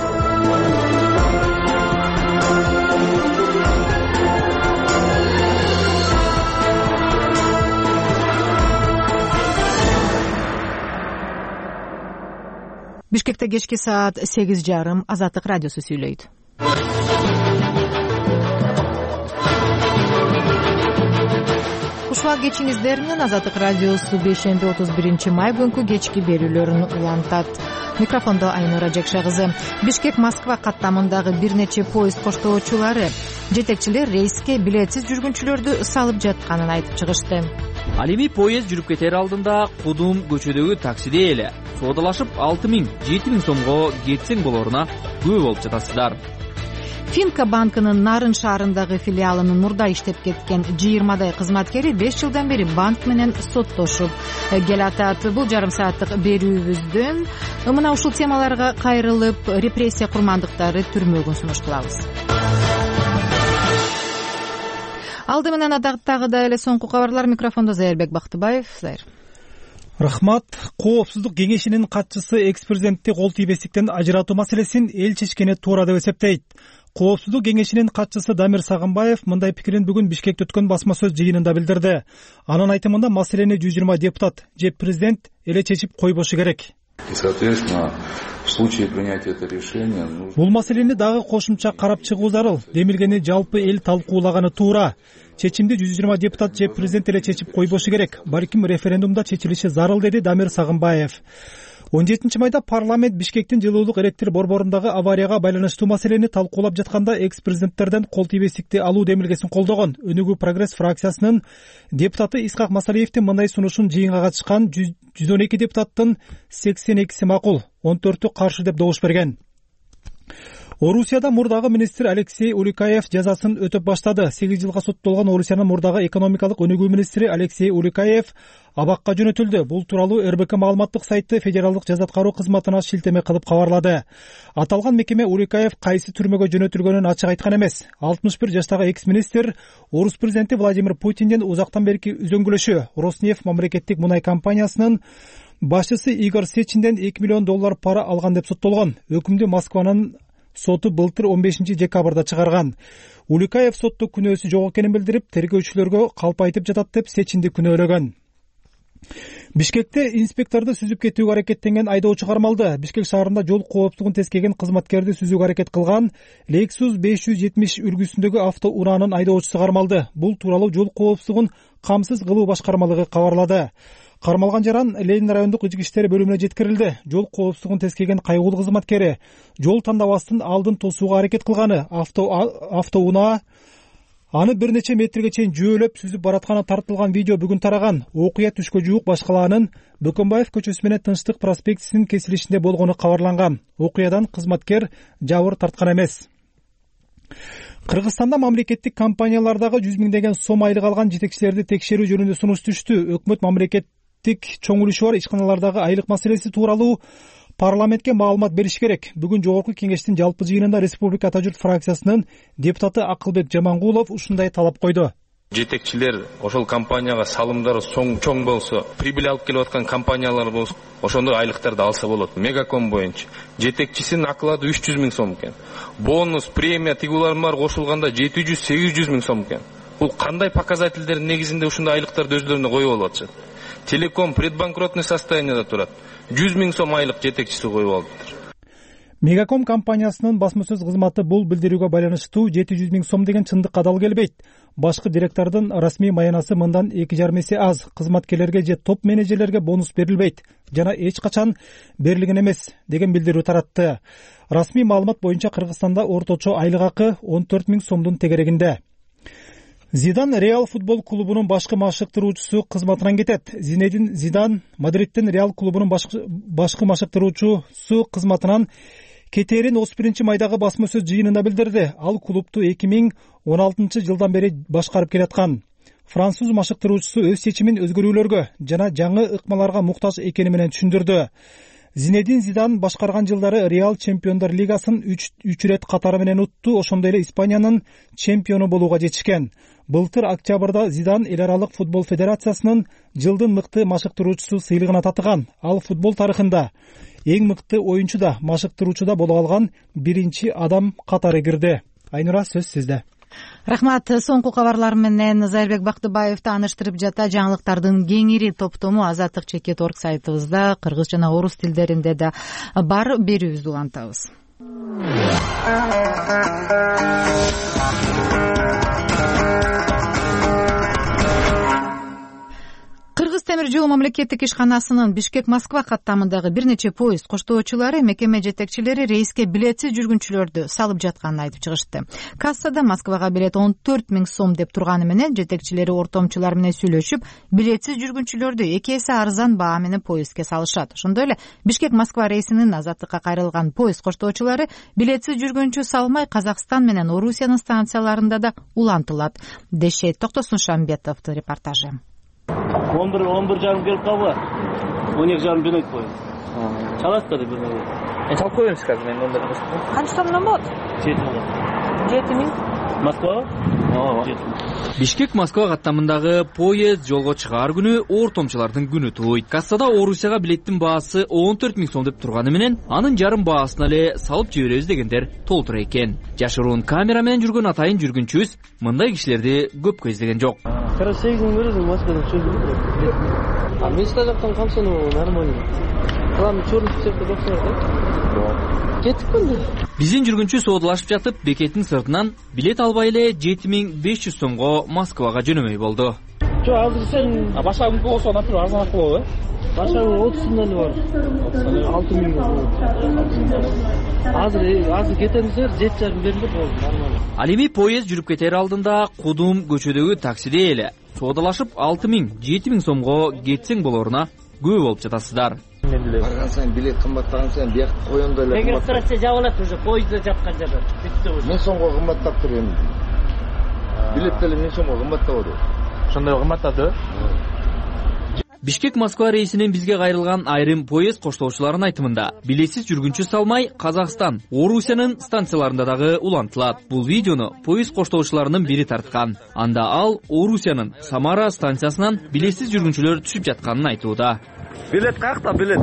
Бишкекте кечки саат сегиз жарым. Азаттык радиосу сүйлөйт. Ушул кечиңиздер менен Азаттык радиосу бешемби отуз биринчи май күнкү кечки берүүлөрүн улантат. Микрофондо Айнура Жекшагызы. Бишкек Москва каттамындагы бир нече поезд коштоочулары жетекчилер рейске билетсиз жүргүнчүлөрдү салып жатканын айтып чыгышты. Ал эми поезд жүрүп кетер алдында Кудум көчөдөгү таксиде эле соодалашып алты миң жети миң сомго кетсең болоруна күбө болуп жатасыздар. Финка банкынын Нарын шаарындагы филиалынын мурда иштеп кеткен жыйырмадай кызматкери беш жылдан бери банк менен соттошуп келатат. Бул жарым сааттык берүүбүздөн мына ушул темаларга кайрылып, репрессия курмандыктары түрмөгүн сунуш кылабыз. Алды менен адактагыдай эле соңку кабарлар. Микрофондо Зайырбек Бактыбаев. Зайыр. Рахмат. Коопсуздук кеңешинин катчысы экс-президентти кол тийбестиктен ажыратуу маселесин эл чечкени туура деп эсептейт. Коопсуздук кеңешинин катчысы Дамир Сагынбаев мындай пикирин бүгүн Бишкекте өткөн басма сөз жыйынында билдирди. Анын айтымында маселени жүз жыйырма депутат же президент эле чечип койбошу керек. И, соответственно, в случае принятия этого решения... Бул маселени дагы кошумча карап чыгуу зарыл. Демилгени жалпы эл талкуулаганы туура. Чечимди жүз жыйырма депутат же президент эле чечип койбошу керек. Балким референдумда чечилиши зарыл, деди Дамир Сагынбаев. он жетинчи майда парламент Бишкектин жылуулук электр борборундагы аварияга байланыштуу маселени талкуулап жатканда экс-президенттерден кол тийбестикти алуу демилгесин колдогон. Өнүгүү прогресс фракциясынын депутаты Исхак Масалиевдин мындай сунушун жыйынга катышкан жүз он эки депутаттын сексен экиси макул, он төртү каршы деп добуш берген. Орусияда мурдагы министр Алексей Уликаев жазасын өтөп баштады. сегиз жылга соттолгон Орусиянын мурдагы экономикалык өнүгүү министри Алексей Уликаев абакка жөнөтүлдү. Бул тууралуу эр бэ ка маалыматтык сайты федералдык жаза аткаруу кызматына шилтеме кылып кабарлады. Аталган мекеме Уликаев кайсы түрмөгө жөнөтүлгөнүн ачык айткан эмес. алтымыш бир жаштагы экс-министр Орус президенти Владимир Путинден узактан берки үзөңгүлөшү Роснефть мамлекеттик мунай компаниясынын башчысы Игорь Сечинден эки миллион доллар пара алган деп соттолгон. Өкүмдү Москванын соту былтыр он бешинчи декабрда чыгарган. Уликаев сотто күнөөсү жок экенин билдирип, тергөөчүлөргө калп айтып жатат деп Сечинди күнөөлөгөн. Бишкекте инспекторду сүзүп кетүүгө аракеттенген айдоочу кармалды. Бишкек шаарында жол коопсуздугун тескеген кызматкерди сүзүүгө аракет кылган Lexus беш жүз жетимиш үлгүсүндөгү автоунаанын айдоочусу кармалды. Бул тууралуу жол коопсуздугун камсыз кылуу башкармалыгы кабарлады. Кармалган жаран Ленин райондук ички иштер бөлүмүнө жеткирилди. Жол коопсуздугун тескеген кайгылуу кызматкери жол тандабастын алдын тосууга аракет кылганы автоунаа аны бир нече метрге чейин жөөлөп сүзүп баратканы тартылган видео бүгүн тараган. Окуя түшкө жуук башкалаанын Бөкөнбаев көчөсү менен Тынчтык проспектисинин кесилишинде болгону кабарланган. Окуядан кызматкер жабыр тарткан эмес. Кыргызстанда мамлекеттик компаниялардагы жүз миңдеген сом айлык алган жетекчилерди текшерүү жөнүндө сунуш түштү. Өкмөт мамлекеттик чоң үлүшү бар ишканалардагы айлык маселеси тууралуу парламентке маалымат бериш керек. Бүгүн жогорку кеңештин жалпы жыйынында Республика Ата журт фракциясынын депутаты Акылбек Жамангулов ушундай талап койду. Жетекчилер ошол компанияга салымдары чоң болсо, прибыль алып келип аткан компаниялар болсо, ошондой айлыктарды алса болот. Мегаком боюнча жетекчисинин оклады үч жүз миң сом экен. Бонус, премия, тигуларым бар кошулганда жети жүз сегиз жүз миң сом экен. Бул кандай показательдердин негизинде ушундай айлыктарды өздөрүнө коюп алып атышат? Телеком предбанкротный состояниеда турат. жүз миң сом айлык жетекчиси коюп алыптыр. Мегаком компаниясынын басма сөз кызматы бул билдирүүгө байланыштуу жети жүз миң сом деген чындыкка дал келбейт. Башкы директордун расмий маянасы мындан эки жарым эсе аз. Кызматкерлерге же топ менеджерлерге бонус берилбейт жана эч качан берилген эмес деген билдирүү таратты. Расмий маалымат боюнча Кыргызстанда орточо айлык акы он төрт миң сомдун тегерегинде. Зидан Реал футбол клубунун башкы машыктыруучусу кызматынан кетет. Зинедин Зидан Мадридтин Реал клубунун башкы машыктыруучусу кызматынан кетерин отуз биринчи майдагы басма сөз жыйынында билдирди. Ал клубту эки миң он алтынчы жылдан бери башкарып келаткан. Француз машыктыруучусу өз чечимин өзгөрүүлөргө жана жаңы ыкмаларга муктаж экени менен түшүндүрдү. Зинедин Зидан башкарган жылдары Реал Чемпиондар лигасын үч ирет катары менен утту, ошондой эле Испаниянын чемпиону болууга жетишкен. Былтыр октябрда Зидан эл аралык футбол федерациясынын жылдын мыкты машыктыруучусу сыйлыгына татыган. Ал футбол тарыхында эң мыкты оюнчу да, машыктыруучу да боло алган биринчи адам катары кирди. Айнура, сөз сизде. Рахмат. Соңку кабарлар менен Зайырбек Бактыбаев тааныштырып жата. Жаңылыктардын кеңири топтому Азаттык чекит точка орг сайтыбызда кыргыз жана орус тилдеринде да бар, берүүбүздү улантабыз. Кыргыз темир жол мамлекеттик ишканасынын Бишкек Москва каттамындагы бир нече поезд коштоочулары, мекеме жетекчилери рейске билетсиз жүргүнчүлөрдү салып жатканын айтып чыгышты. Кассада Москвага билет он төрт миң сом деп турганы менен жетекчилери ортомчулар менен сүйлөшүп, билетсиз жүргүнчүлөрдү эки эсе арзан баа менен поездге салышат. Ошондой эле Бишкек Москва рейсинин Азаттыкка кайрылган поезд коштоочулары билетсиз жүргүнчү салмай Казакстан менен Орусиянын станцияларында да улантылат дешет. Токтосун Шамбетовдун репортажы. он бир он бир жарым келип калбы? он эки жарым жөнөйт поезд. Чалат да бир. Мен салып коеюмуз азыр, мен он бир. Канча сомдон болот? жети миң. жети миң. Москвага? Ооба. Бишкек Москва каттамындагы поезд жолго чыгаар күнү ортомчулардын күнү тууйт. Кассада Орусияга билеттин баасы он төрт миң сом деп турганы менен анын жарым баасына эле салып жиберебиз дегендер толтур экен. Жашыруун камера менен жүргөн атайын жүргүнчүбүз мындай кишилерди көп көздөген жок. кырк сегиз миң бересиң Москвадан чөйдү. А место жактан камсаны нормально. Главное чёрный цвет жоксуңар да. Кеттик көнде. Биздин жүргүнчү соодалашып жатып, бекеттин сыртынан билет албай эле жети миң беш жүз сомго Москвага жөнөмөй болду. Жок, азыр сен башка күн болсо, например, арзаныраак болобу, э? Башка күн отуз сомдон бар. алты миң. Азыр азыр кетемизер, жети жарым берилип болду, нормально. Ал эми поезд жүрүп кетер алдында Кудум көчөдөгү таксиде эле соодалашып алты миң жети миң сомго кетсең болоруна күбө болуп жатасыздар. Барган сайын билет кымбаттаган сайын биyak коёндой эле. Регистрация жабылат уже поездде жаткан жерде. Бүттү уже. миң сомго кымбаттап тур эми. Билет деле миң сомго кымбаттап атат. Ошондой кымбаттады. Бишкек Москва рейсинен бизге кайрылган айрым поезд коштоочуларынын айтымында билетсиз жүргүнчү салмай Казакстан, Орусиянын станцияларында дагы улантылат. Бул видеону поезд коштоочуларынын бири тарткан. Анда ал Орусиянын Самара станциясынан билетсиз жүргүнчүлөр түшүп жатканын айтууда. Билет каякта билет?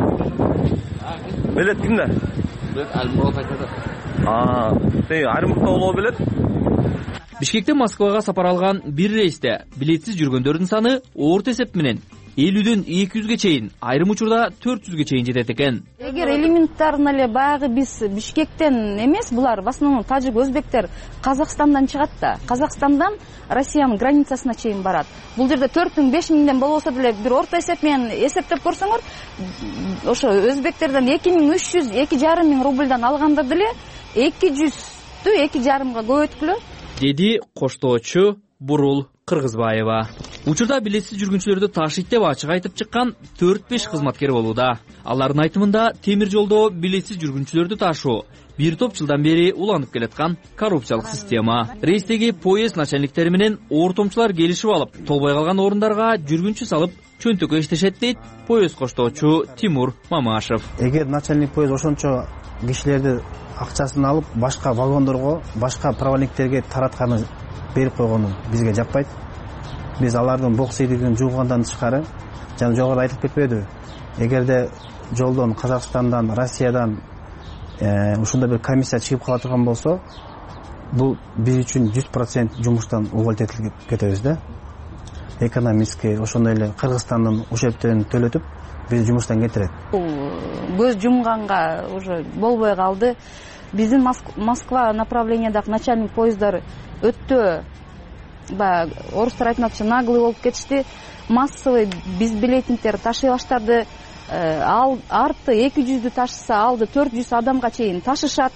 Билет кимде? Билет Альмурод айтады. А, тей айрымдыкта болобу билет? Бишкектен Москвага сапар алган бир рейсте билетсиз жүргөндөрдүн саны орто эсеп менен элүүдөн эки жүзгө чейин, айрым учурда төрт жүзгө чейин жетет экен. Эгер элементарно эле баягы биз Бишкектен эмес, булар в основном тажик, өзбектер Казакстандан чыгат да. Казакстандан Россиянын границасына чейин барат. Бул жерде төрт миң беш миңден болбосо деле бир орто эсеп менен эсептеп көрсөңөр, ошо өзбектерден эки миң үч жүз, эки жарым миң рубльдан алганда деле эки жүздү эки жарымга көбөйткүлө, деди коштоочу Бурул Кыргызбаева. Учурда билетсиз жүргүнчүлөрдү ташыйт деп ачык айтып чыккан төрт беш кызматкер болууда. Алардын айтымында темир жолдо билетсиз жүргүнчүлөрдү ташуу бир топ жылдан бери уланып келаткан коррупциялык система. Рейстеги поезд начальниктери менен ортомчулар келишип алып, толбой калган орундарга жүргүнчү салып чөнтөккө иштешет дейт поезд коштоочу Тимур Мамашев. Эгер начальник поезд ошончо кишилерди акчасын алып, башка вагондорго, башка проводниктерге таратканы берип койгону бизге жакпайт. Биз алардын бок сейдигин жуугандан тышкары, жана жогоруда айтылып кетпедиби? Эгерде жолдон Казакстандан, Россиядан ушундай бир комиссия чыгып кала турган болсо, бул биз үчүн жүз процент жумуштан увольнетилип кетебиз да. Экономически ошондой эле Кыргызстандын ушерптерин төлөтүп, биз жумуштан кетирет. Көз жумганга уже болбой калды. Биздин Москва направлениядагы начальник поезддар өтө баягы орустар айтмакчы наглый болуп кетишти. Массовый безбилетниктер ташый баштады. Ал арты эки жүздү ташыса, алды төрт жүз адамга чейин ташышат.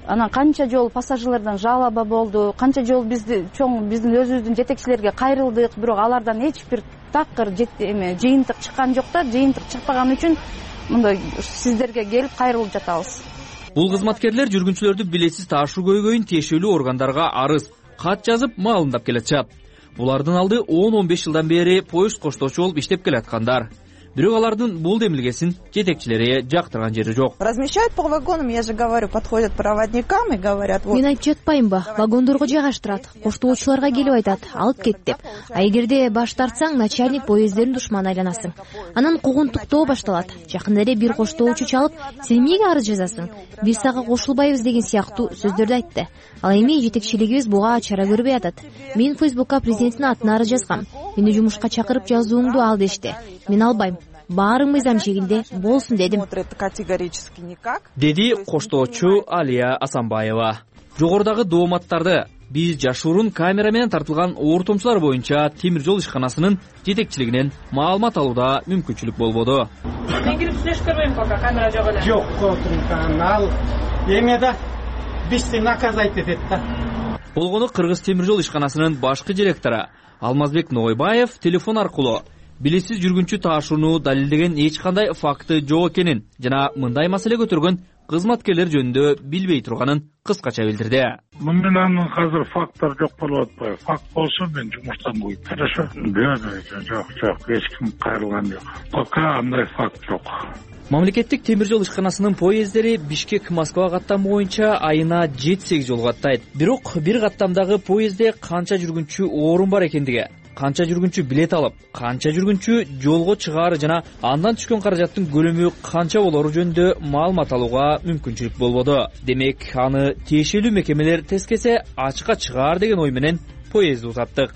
анан канча жолу пассажирлерден жалоба болду, канча жолу бизди чоң биздин өзүбүздүн жетекчилерге кайрылдык, бирок алардан эч бир такыр эме жыйынтык чыккан жок да. Жыйынтык чыкпаган үчүн мындай сиздерге келип кайрылып жатабыз. Бул кызматкерлер жүргүнчүлөрдү билетсиз ташуу көйгөйүн тиешелүү органдарга арыз, кат жазып маалымдап келатышат. Булардын алды он он беш жылдан бери поезд коштоочу болуп иштеп келаткандар. Бирок алардын бул демилгесин жетекчилери жактырган жери жок. Размещают по вагонам, я же говорю, подходят проводникам и говорят: мен айтып жатпаймынбы, вагондорго жайгаштырат, коштоочуларга келип айтат, алып кет деп. А эгерде баш тартсаң, начальник поезддердин душманы айланасың. Анан куугунтуктоо башталат. Жакында эле бир коштоочу чалып, сен эмнеге арыз жазасың? Биз сага кошулбайбыз деген сыяктуу сөздөрдү айтты. Ал эми жетекчилигибиз буга чара көрбөй атат. Мен Фейсбукка президенттин атына арыз жазгам. Мени жумушка чакырып жазууңду ал дешти. Мен албайм. Баарын мыйзам чегинде болсун дедим. Деди коштоочу Алия Асанбаева. Жогорудагы дооматтарды биз жашуурун камера менен тартылган ортомчулар боюнча темир жол ишканасынын жетекчилигинен маалымат алууда мүмкүнчүлүк болбоду. Мен кирип сүйлөшүп көрбөйм пока камера жок эле. Жок, отурган ал эме да бизди наказать этет да. Болгону Кыргыз темир жол ишканасынын башкы директору Алмазбек Ноойбаев телефон аркылуу билетсиз жүргүнчү таашууну далилдеген эч кандай факты жок экенин жана мындай маселе көтөргөн кызматкерлер жөнүндө билбей турганын кыскача билдирди. Менен азыр факттар жок болуп атпайбы? Факт болсо мен жумуштан коюп хорошо. Жок, жок, эч ким кайрылган жок. Пока андай факт жок. Мамлекеттик темир жол ишканасынын поезддери Бишкек-Москва каттамы боюнча айына жети сегиз жол каттайт. Бирок бир каттамдагы поездде канча жүргүнчү орун бар экендиги, канча жүргүнчү билет алып, канча жүргүнчү жолго чыгаары жана андан түшкөн каражаттын көлөмү канча болору жөнүндө маалымат алууга мүмкүнчүлүк болбоду. Демек, аны тиешелүү мекемелер тескесе ачыкка чыгаар деген ой менен поездди узаттык.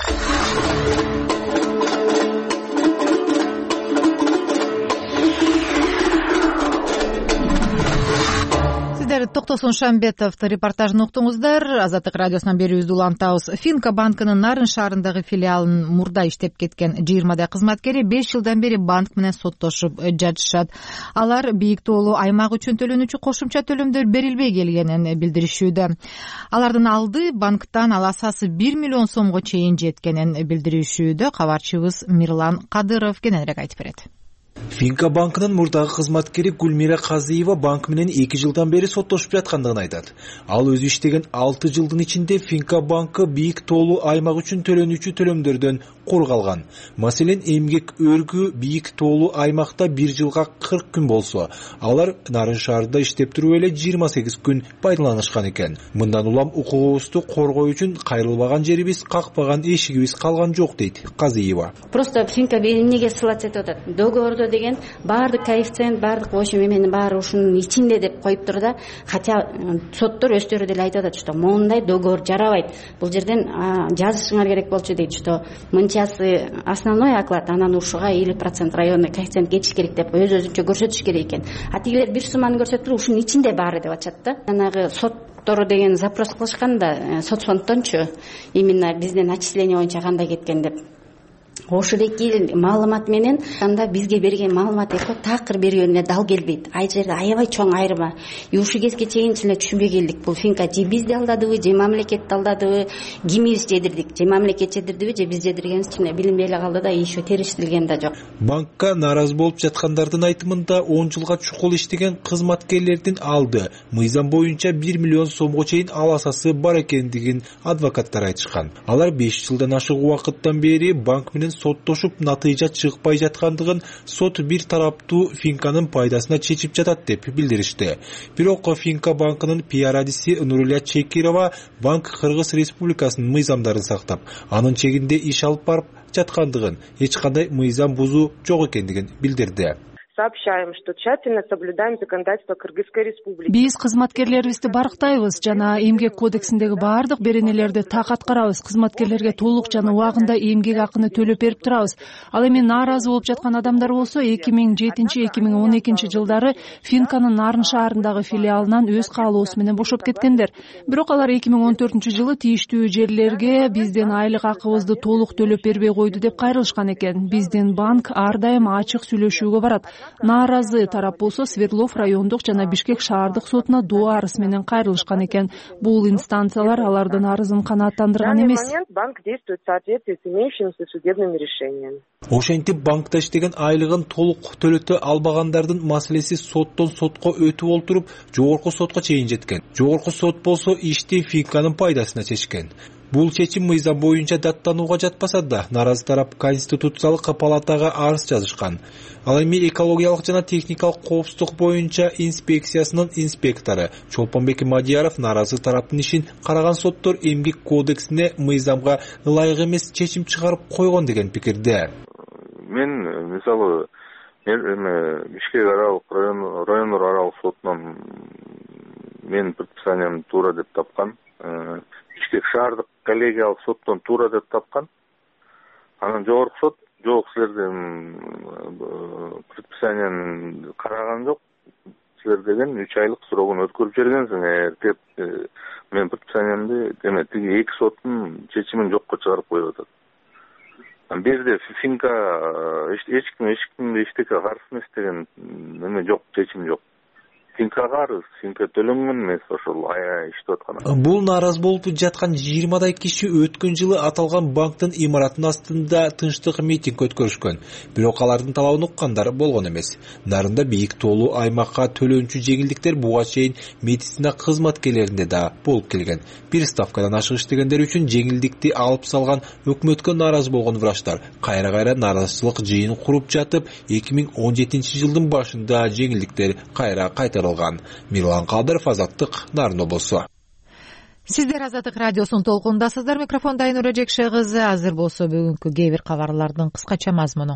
Токтосун Шамбетовдун репортажын уктуңуздар. Азаттык радиосунан берүүбүздү улантабыз. Финка банкынын Нарын шаарындагы филиалынын мурда иштеп кеткен жыйырмадай кызматкери беш жылдан бери банк менен соттошуп жатышат. Алар Бийик Тоолуу аймак үчүн төлөнүүчү кошумча төлөмдөр берилбей келгенин билдиришүүдө. Алардын алды банктан аласасы бир миллион сомго чейин жеткенин билдиришүүдө. Кабарчыбыз Мирлан Кадыров кененирээк айтып берет. Финка банкынын мурдагы кызматкери Гүлмира Казыева банк менен эки жылдан бери соттошуп жаткандыгын айтат. Ал өзү иштеген алты жылдын ичинде Финка банкы Бийик Тоолуу аймак үчүн төлөнүүчү төлөмдөрдөн кур калган. Маселен, эмгек өргү Бийик Тоолуу аймакта бир жылга кырк күн болсо, алар Нарын шаарында иштеп туруп эле жыйырма сегиз күн пайдаланышкан экен. Мындан улам укугубузду коргоо үчүн кайрылбаган жерибиз, какпаган эшигибиз калган жок дейт Казыева. Просто Финка эмнеге ссылаться этип атат? Договордо деген баардык коэффициент, баардык ошо эменин баары ушунун ичинде деп коюп тур да. Хотя соттор өздөрү деле айтып атат, что моундай договор жарабайт. Бул жерден жазышыңар керек болчу дейт, что мынчасы основной оклад, анан ушуга элүү процент районный коэффициент кетиш керек деп өз өзүнчө көрсөтүш керек экен. А тигилер бир сумманы көрсөтүп туруп ушунун ичинде баары деп атышат да. Анагы соттор деген запрос кылышканда сот фонддончу именно бизден отчисление боюнча кандай кеткен деп ошол маалымат менен анда бизге берген маалымат эко такыр берүүнө дал келбейт. Ай жерде аябай чоң айырма. И ушул кезге чейин эле түшүнбөй келдик. Бул Финка же бизди алдадыбы, же мамлекетти алдадыбы, кимибиз жедирдик, же мамлекет жедирдиби, же биз жедиргенбиз чын билинбей эле калды да, еще териштирилген да жок. Банкка нааразы болуп жаткандардын айтымында он жылга чукул иштеген кызматкерлердин алды мыйзам боюнча бир миллион сомго чейин аласасы бар экендигин адвокаттар айтышкан. Алар беш жылдан ашык убакыттан бери банк менен соттошуп натыйжа чыкпай жаткандыгын сот бир тараптуу Финканын пайдасына чечип жатат деп билдиришти. Бирок Финка банкынын пиар адиси Нурулия Чекирова банк Кыргыз Республикасынын мыйзамдарын сактап, анын чегинде иш алып барып жаткандыгын, эч кандай мыйзам бузуу жок экендигин билдирди. Сообщаем, что тщательно соблюдаем законодательство Кыргызской республики. Биз кызматкерлерибизди барктайбыз жана эмгек кодексиндеги баардык беренелерди так аткарабыз. Кызматкерлерге толук жана убагында эмгек акыны төлөп берип турабыз. Ал эми нааразы болуп жаткан адамдар болсо эки миң жетинчи эки миң он экинчи жылдары Финканын Нарын шаарындагы филиалынан өз каалоосу менен бошоп кеткендер. Бирок алар эки миң он төртүнчү жылы тийиштүү жерлерге бизден айлык акыбызды толук төлөп бербей койду деп кайрылышкан экен. Биздин банк ар дайым ачык сүйлөшүүгө барат. Нааразы тарап болсо Свердлов райондук жана Бишкек шаардык сотуна доо арыз менен кайрылышкан экен. Бул инстанциялар алардын арызын канааттандырган эмес. В данный момент банк действует в соответствии с имеющимися судебными решениями. Ошентип банкта иштеген айлыгын толук төлөтө албагандардын маселеси соттон сотко өтүп олтуруп, жогорку сотко чейин жеткен. Жогорку сот болсо ишти ФИКанын пайдасына чечкен. Бул чечим мыйзам боюнча даттанууга жатпаса да, наразы тарап Конституциялык палатага арыз жазышкан. Ал эми экологиялык жана техникалык коопсуздук боюнча инспекциясынын инспектору Чолпонбек Мадияров наразы тараптын ишин караган соттор эмгек кодексине мыйзамга ылайык эмес чечим чыгарып койгон деген пикирде. Мен мисалы Бишкек аралык райондор аралык сотунан мен предписаниямды туура деп тапкан. Бишкек шаардык коллегиялык соттон туура деп тапкан. Анан жогорку сот жок, силердин предписанияны караган жок. Силер деген үч айлык срогун өткөрүп жибергенсиңер деп мен предписаниямды эме тиги эки соттун чечимин жокко чыгарып коюп атат. Бир жерде ФИНКа эч ким эч кимди эчтеке каршы эмес деген эме жок, чечим жок. ФИНКага арыз, ФИНКа төлөнгөн эмес, ошол аябай иштеп аткан. Бул нааразы болуп жаткан жыйырмадай киши өткөн жылы аталган банктын имараттын астында тынчтык митинг өткөрүшкөн. Бирок алардын талабын уккандар болгон эмес. Нарында бийик тоолуу аймакка төлөнчү жеңилдиктер буга чейин медицина кызматкерлеринде да болуп келген. Бир ставкадан ашык иштегендер үчүн жеңилдикти алып салган өкмөткө нааразы болгон врачтар кайра-кайра нааразычылык жыйын куруп жатып, эки миң он жетинчи жылдын башында жеңилдиктер кайра кайтарылган. Мирлан Кадыров, Азаттык, Нарын облусу. Сиздер Азаттык радиосунун толкундасыздар. Микрофонда Айнура Жекше кызы. Азыр болсо бүгүнкү кээ бир кабарлардын кыскача мазмуну.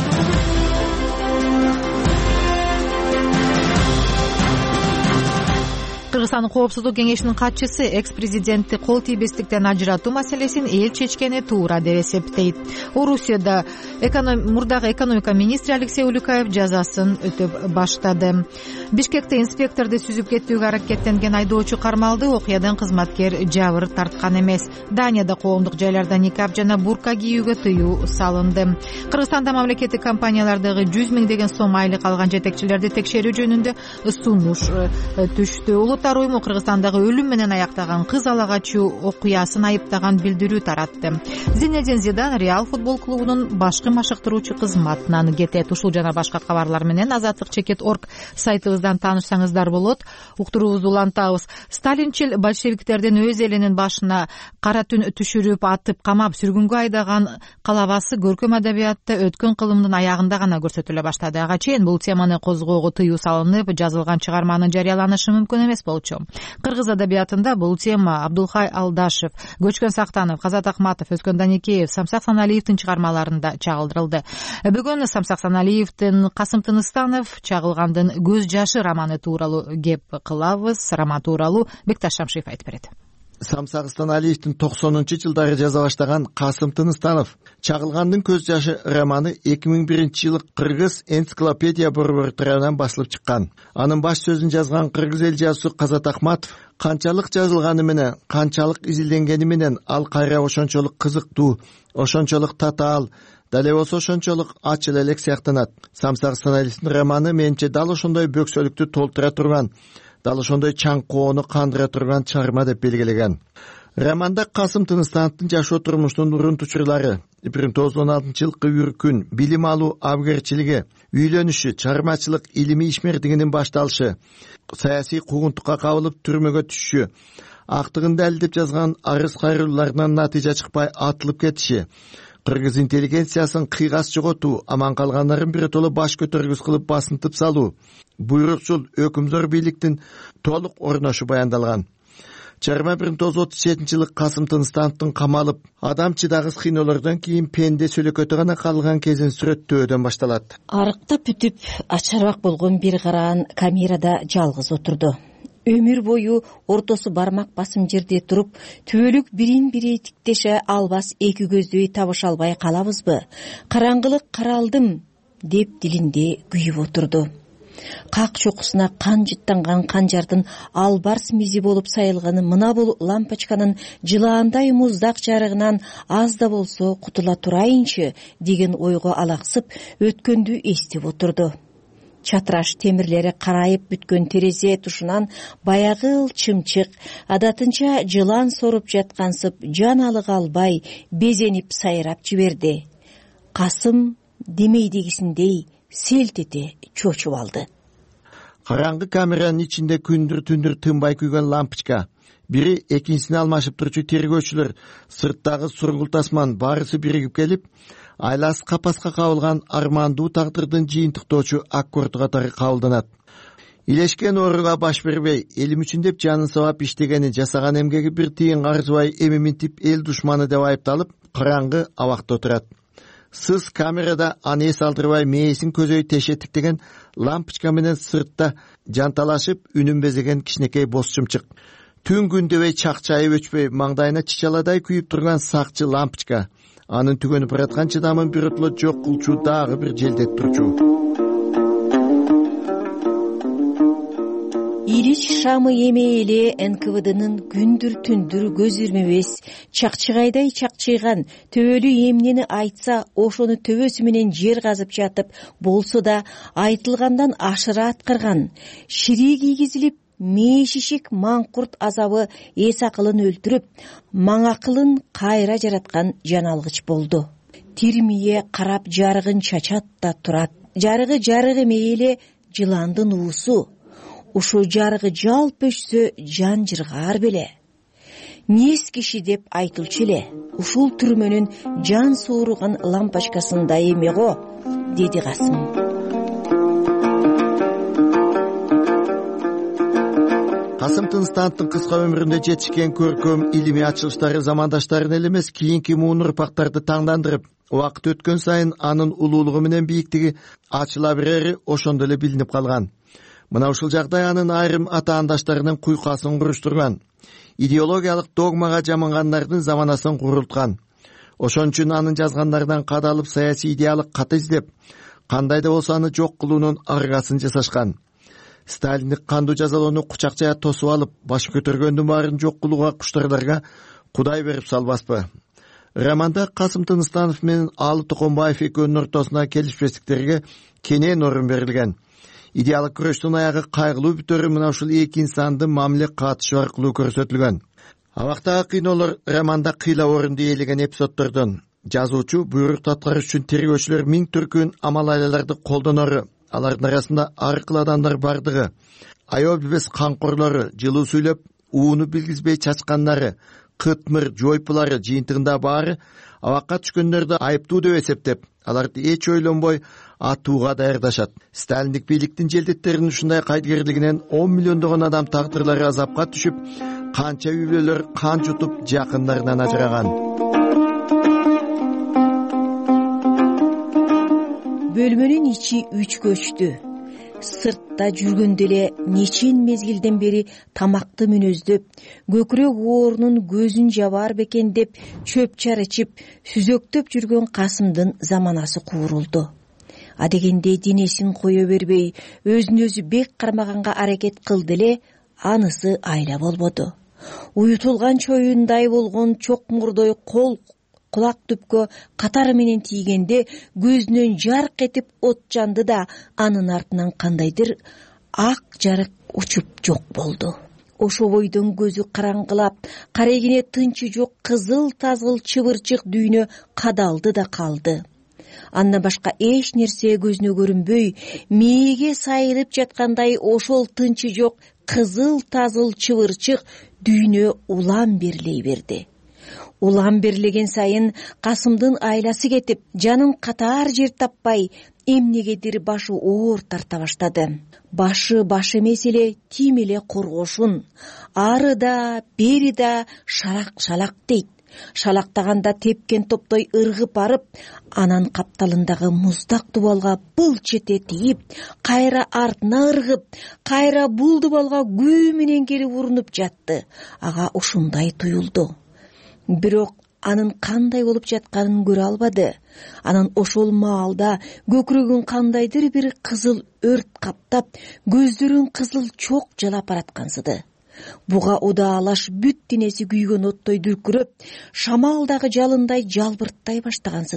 Кыргызстандын коопсуздук кеңешинин катчысы экс-президентти кол тийбестиктен ажыратуу маселесин эл чечкени туура деп эсептейт. Орусияда мурдагы экономика министри Алексей Улюкаев жазасын өтөп баштады. Бишкекте инспекторду сүзүп кетүүгө аракеттенген айдоочу кармалды. Окуядан кызматкер жабыр тарткан эмес. Данияда коомдук жайларда никап жана бурка кийүүгө тыюу салынды. Кыргызстанда мамлекеттик компаниялардагы жүз миңдеген сом айлык алган жетекчилерди текшерүү жөнүндө сунуш түштү. Улуттар уюму Кыргызстандагы өлүм менен аяктаган кыз ала качуу окуясын айыптаган билдирүү таратты. Зинедин Зидан Реал футбол клубунун башкы машыктыруучу кызматынан кетет. Ушул жана башка кабарлар менен азаттык чекит точка орг сайтыбыздан таанышсаңыздар болот. Уктуруубузду улантабыз. Сталинчил большевиктердин өз элинин башына кара түн түшүрүп, атып, камап, сүргүнгө айдаган калабасы көркөм адабиятта өткөн кылымдын аягында гана көрсөтүлө баштады. Ага чейин бул теманы козгоого тыюу салынып, жазылган чыгарманын жарыяланышы мүмкүн эмес болчу. Кыргыз адабиятында бул тема Абдулхай Алдашев, Көчкөн Сактанов, Казат Акматов, Өскөн Даникеев, Самсак Саналиевдин чыгармаларында чагылдырылды. Бүгүн Самсак Саналиевдин Касым Тыныстанов чагылгандын көз жашы романы тууралуу кеп кылабыз. Роман тууралуу Бекташ Шамшиев айтып берет. Самсак Саналиевдин токсонунчу жылдары жаза баштаган Касым Тыныстанов чагылгандын көз жашы романы эки миң биринчи жылы Кыргыз энциклопедия борбору тарабынан басылып чыккан. Анын баш сөзүн жазган кыргыз эл жазуучусу Казат Акматов канчалык жазылганы менен, канчалык изилденгени менен ал кайра ошончолук кызыктуу, ошончолук татаал, дале болсо ошончолук ачыл элек сыяктанат. Самсак Саналиевдин романы менимче дал ошондой бөксөлүктү толтура турган, дал ошондой чаңкоону кандыра турган чыгарма деп белгилеген. Романда Касым Тыныстановдун жашоо турмуштун урун-тучурлары, бир миң тогуз жүз он алтынчы жылкы үркүн, билим алуу абгерчилиги, үйлөнүшү, чыгармачылык, илимий ишмердигинин башталышы, саясий куугунтукка кабылып түрмөгө түшүшү, актыгын далилдеп жазган арыз кайрылууларынан натыйжа чыкпай атылып кетиши, кыргыз интеллигенциясын кыйгас жоготуу, аман калгандарын биротоло баш көтөргүс кылып басынтып салуу, буйрукчул өкүмдөр бийликтин толук орношу баяндалган. Чыгарма бир миң тогуз жүз отуз жетинчи жылы Касым Тыныстановдун камалып, адам чыдагыс кыйноолордон кийин пенде сөлөкөтө гана калган кезин сүрөттөөдөн башталат. Арыктап бүтүп, ачарбак болгон бир караан камерада жалгыз отурду. Өмүр бою ортосу бармак басым жерде туруп, түбөлүк бирин бири тиктеше албас эки көздөй табыша албай калабызбы? Караңгылык каралдым деп дилинде күйүп отурду. Как чокусуна кан жыттанган канжардын албарс мизи болуп сайылганы мына бул лампочканын жылаандай муздак жарыгынан аз да болсо кутула турайынчы деген ойго алаксып өткөндү эстеп отурду. чатыраш темирлери карайып бүткөн терезе тушунан баягы чымчык, адатынча жылан соруп жаткансып жан алыга албай безенип сайрап жиберди. Касым демейдегисиндей селт эте чочуп алды. Караңгы камеранын ичинде күндүр түндүр тынбай күйгөн лампочка, бири экинчисине алмашып турчу тергөөчүлөр, сырттагы сургулт асман баарысы биригип келип, айласы капаска кабылган армандуу тагдырдын жыйынтыктоочу аккорду катары кабылданат. Илешкен ооруга баш бербей, элим үчүн деп жанын сабап иштегени, жасаган эмгеги бир тыйын арзыбай эми минтип эл душманы деп айыпталып, караңгы абакта отурат. Сыз камерада аны эс алдырбай мээсин көзөй тешеттиктеген лампочка менен сыртта жанталашып үнүн безеген кичинекей боз чымчык. Түн күн дебей чакчайып өчпөй маңдайына чичаладай күйүп турган сакчы лампочка. Анын түгөнүп бараткан чыдамын биротоло жок кылчу дагы бир желдет турчу. Ириш шамы эме эле эн ка вэ дынын күндүр түндүр көз ирмебес чакчыгайдай чакчыйган төбөлүү эмнени айтса ошону төбөсү менен жер казып жатып болсо да айтылгандан ашыра аткарган, шири кийгизилип мээшишик маңкурт азабы эс акылын өлтүрүп, маң акылын кайра жараткан жан алгыч болду. Тирмие карап жарыгын чачат да турат. Жарыгы жарык эмей эле жыландын уусу. Ушу жарыгы жалп өчсө жан жыргар беле. Нес киши деп айтылчу эле. Ушул түрмөнүн жан сууруган лампочкасында эме го, деди Касым. Касым Тыныстановдун кыска өмүрүндө жетишкен көркөм илимий ачылыштары замандаштарын эле эмес, кийинки муун урпактарды таңдандырып, убакыт өткөн сайын анын улуулугу менен бийиктиги ачыла берери ошондо эле билинип калган. Мына ушул жагдай анын айрым атаандаштарынын куйкасын куруштурган, идеологиялык догмага жамангандардын заманасын курулткан. Ошон үчүн анын жазгандарынан кадалып саясий идеалык кат издеп, кандай да болсо аны жок кылуунун аргасын жасашкан. Сталиндик кандуу жазалоону кучак жая тосуп алып, баш көтөргөндүн баарын жок кылууга куштарларга Кудай берип салбаспы. Романда Касым Тыныстанов менен Алы Токонбаев экөөнүн ортосуна келишпестиктерге кенен орун берилген. Идеалык күрөштүн аягы кайгылуу бүтөрү мына ушул эки инсандын мамиле катышы аркылуу көрсөтүлгөн. Абактагы кыйноолор романда кыйла орунду ээлеген эпизоддордон. Жазуучу буйрук таткарыш үчүн тергөөчүлөр миң түркүн амал айлаларды колдонору, алардын арасында ар кыл адамдар бардыгы, аял билбес камкорлору, жылуу сүйлөп ууну билгизбей чачкандары, кытмыр жойпулары жыйынтыгында баары абакка түшкөндөрдү айыптуу деп эсептеп, аларды эч ойлонбой атууга даярдашат. Сталиндик бийликтин желдеттеринин ушундай кайдыгерлигинен он миллиондогон адам тагдырлары азапка түшүп, канча үй бүлөлөр кан жутуп жакындарынан ажыраган. Бөлмөнүн ичи үч көчтү. Сыртта жүргөндө эле нечен мезгилден бери тамакты мүнөздөп, көкүрөк оорунун көзүн жабар бекен деп чөп чарычып, сүзөктөп жүргөн Касымдын заманасы куурулду. Адегенде денесин кое бербей, өзүн өзү бек кармаганга аракет кылды эле, анысы айла болбоду. Уютулган чоюндай болгон чок мурдой кол кулак түпкө катары менен тийгенде көзүнөн жарк этип от жанды да анын артынан кандайдыр ак жарык учуп жок болду. Ошо бойдон көзү караңгылап, карегине тынчы жок кызыл тазыл чыбырчык дүйнө кадалды да калды. Андан башка эч нерсе көзүнө көрүнбөй, мээге сайылып жаткандай ошол тынчы жок кызыл тазыл чыбырчык дүйнө улам берлей берди. Улам берлеген сайын Касымдын айласы кетип, жанын катаар жер таппай, эмнегедир башы оор тарта баштады. Башы баш эмес эле, тим эле коргошун. Ары да, бери да шалак-шалак дейт. Шалактаганда тепкен топтой ыргып барып, анан капталындагы муздак дубалга былч эте тийип, кайра артына ыргып, кайра бул дубалга күү менен келип урунуп жатты. Ага ушундай туюлду. Бирок анын кандай болуп жатканын көрө албады. Анан ошол маалда көкүрөгүн кандайдыр бир кызыл өрт каптап, көздөрүн кызыл чок жалап бараткансыды. Буга удаалаш бүт денеси күйгөн оттой дүркүрөп, шамалдагы жалындай жалбырттай баштагансыды.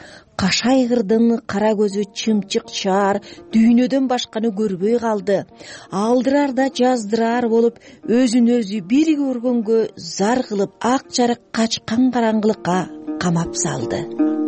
кашайгырдын кара көзү чымчык чаар дүйнөдөн башканы көрбөй калды. Алдырар да жаздырар болуп өзүн өзү бир көргөнгө зар кылып ак жарык качкан караңгылыкка камап салды.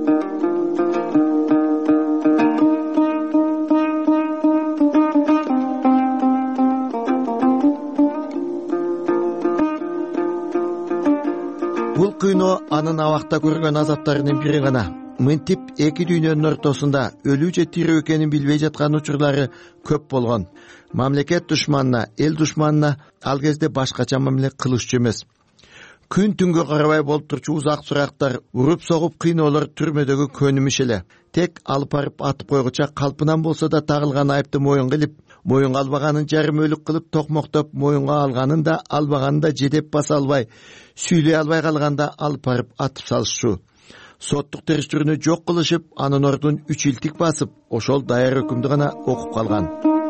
Бул кыйноо анын абакта көргөн азаптарынын бири гана. Мынтип эки дүйнөнүн ортосунда өлүү же тирүү экенин билбей жаткан учурлары көп болгон. Мамлекет душманына, эл душманына ал кезде башкача мамиле кылышчу эмес. Күн түнгө карабай болуп турчу узак сурактар, уруп согуп кыйноолор түрмөдөгү көнүмүш эле. Тек алып барып атып койгуча калпынан болсо да тагылган айыпты моюнга илип, моюнга албаганын жарым өлүк кылып токмоктоп, моюнга алганын да албаганын да жедеп баса албай, сүйлөй албай калганда алып барып атып салышчу. Соттук териштирүүнү жок кылышып, анын ордун үч илтик басып, ошол даяр өкүмдү гана окуп калган.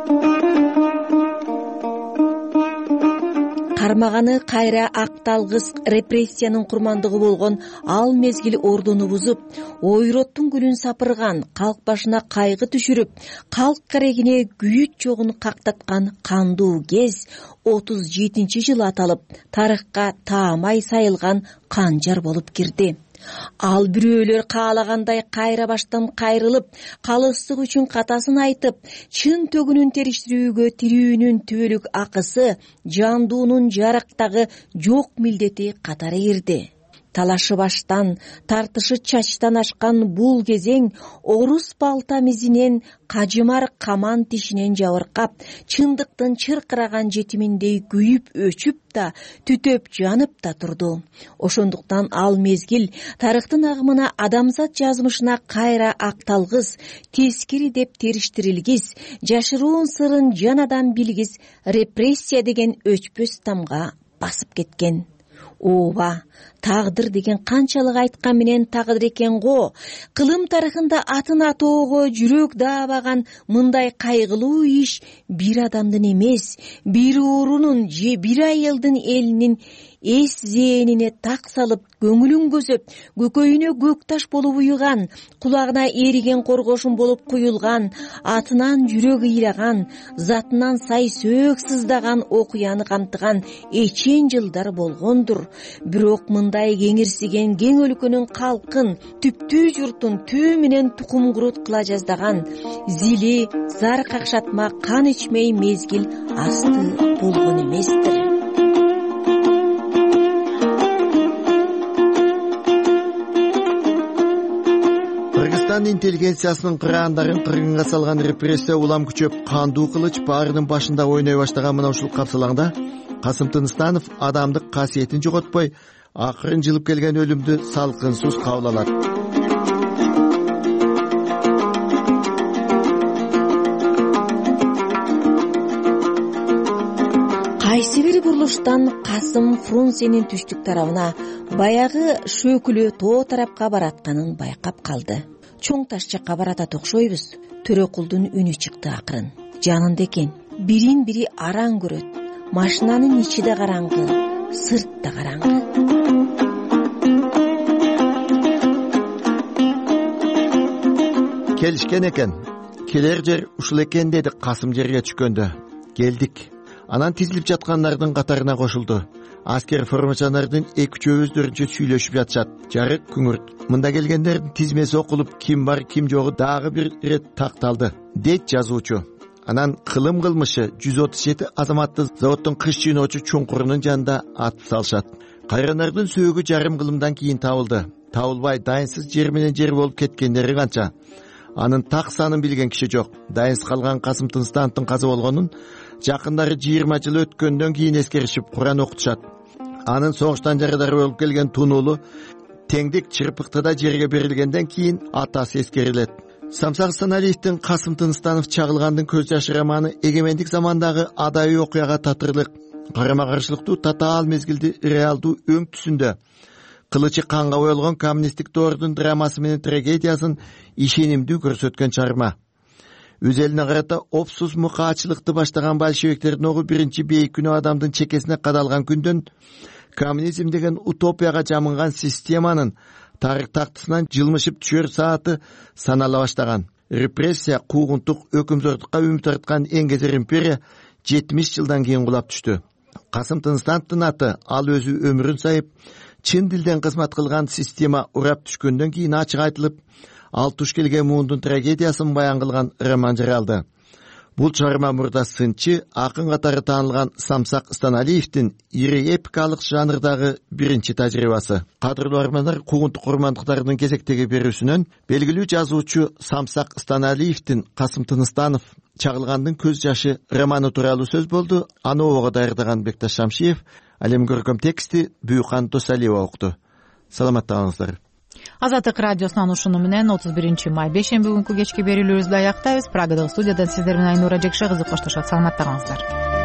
Кармаганы кайра акталгыс репрессиянын курмандыгы болгон ал мезгил ордуну бузуп, ойроттун гүлүн сапырган, калк башына кайгы түшүрүп, калк керегине күйүт жогун кактаткан кандуу кез отуз жетинчи жыл аталып, тарыхка таамай сайылган канжар болуп кирди. Ал бирөөлөр каалагандай кайра баштан кайрылып, калыстык үчүн катасын айтып, чын төгүнүн териштирүүгө тирүүнүн түбөлүк акысы, жандуунун жарактагы жок милдети катары кирди. Талашы баштан, тартышы чачтан ашкан бул кезең орус балта мизинен, кажымар каман тишинен жабыркап, чындыктын чыркыраган жетиминдей күйүп өчүп да, түтөп жанып да турду. Ошондуктан ал мезгил тарыхтын агымына, адамзат жазмышына кайра акталгыс, тескери деп териштирилгис, жашыруун сырын жанадан билгис, репрессия деген өчпөс тамга басып кеткен. Ооба, тагдыр деген канчалык айткан менен тагдыр экен го. Кылым тарыхында атын атоого жүрөк даабаган мындай кайгылуу иш бир адамдын эмес, бир уурунун же бир айылдын элинин эс зээнине так салып, көңүлүн көзөп, көкөйүнө көк таш болуп уюган, кулагына эриген коргошун болуп куюлган, атынан жүрөк ыйраган, затынан сай сөөк сыздаган окуяны камтыган эчен жылдар болгондур. Бирок мындай кеңирсиген кең өлкөнүн калкын, түптүү журтун түү менен тукум курут кыла жаздаган, зили, зар какшатма, кан ичмей мезгил асты болгон эместир. Кыргызстан интеллигенциясынын кыраандарын кыргынга салган репрессия улам күчөп, кандуу кылыч баарынын башында ойной баштаган мына ушул капсалаңда Касым Тыныстанов адамдык касиетин жоготпой, акырын жылып келген өлүмдү салкынсыз кабыл алат. Кайсы бир бурулуштан Касым Фрунзенин түштүк тарабына, баягы шөкүлө тоо тарапка баратканын байкап калды. Чоң таш жакка баратат окшойбуз. Төрөкулдун үнү чыкты акырын. Жанында экен, бирин бири араң көрөт. Машинанын ичи да караңгы, сырт да караңгы. Келишкен экен. Келер жер ушул экен деди Касым жерге түшкөндө. Келдик. Анан тизилип жаткандардын катарына кошулду. Аскер формачанардын эки-үч өздөрүнчө сүйлөшүп жатышат. Жарык күңүрт. Мында келгендердин тизмеси окулуп, ким бар, ким жогу дагы бир ирет такталды. Дейт жазуучу. Анан кылым кылмышы жүз отуз жети азаматты заводдун кыш жыйноочу чуңкурунун жанында атып салышат. Кайранардын сөөгү жарым кылымдан кийин табылды. Табылбай дайынсыз жер менен жер болуп кеткендери канча. Анын так санын билген киши жок. Дайынсыз калган Касым Тыныстановдун каза болгонун жакындары жыйырма жыл өткөндөн кийин эскеришип Куран окутушат. Анын согуштан жарадар болуп келген тунуулу теңдик чырпыктыда жерге берилгенден кийин атасы эскерилет. Самсак Алиевдин Касым Тыныстанов чагылгандын көз жашы романы эгемендик замандагы адайы окуяга татырлык, карама каршылыктуу татаал мезгилди реалдуу өң түсүндө кылычы канга боелгон коммунисттик доордун драмасы менен трагедиясын ишенимдүү көрсөткөн чыгарма. Өз элине карата опсуз мукаачылыкты баштаган большевиктердин огу биринчи бейик күнөө адамдын чекесине кадалган күндөн коммунизм деген утопияга жамынган системанын тарых тактысынан жылмышып түшөр сааты санала баштаган. Репрессия, куугунтук, өкүмдөрдүккө үмүт арткан эңгезер империя жетимиш жылдан кийин кулап түштү. Касым Тыныстановдун аты, ал өзү өмүрүн сайып, чын дилден кызмат кылган система урап түшкөндөн кийин ачык айтылып, ал туш келген муундун трагедиясын баян кылган роман жаралды. Бул чыгарма мурда сынчы, акын катары таанылган Самсак Станалиевдин ири эпикалык жанрдагы биринчи тажрыйбасы. Кадырлуу армандар, куугунтук курмандыктардын кезектеги берүүсүнөн белгилүү жазуучу Самсак Станалиевдин Касым Тыныстанов «Чагылгандын көз жашы» романы тууралуу сөз болду. Аны ого даярдаган Бекташ Шамшиев, ал эми көркөм тексти Бүйкан Досалиева укту. Саламаттаңыздар. Азаттык радиосунан ушуну менен отуз биринчи май бейшемби күнкү кечки берүүлөрүбүздү аяктайбыз. Прагадагы студиядан сиздер менен Айнура Жекше кызы коштошот. Саламаттаңыздар.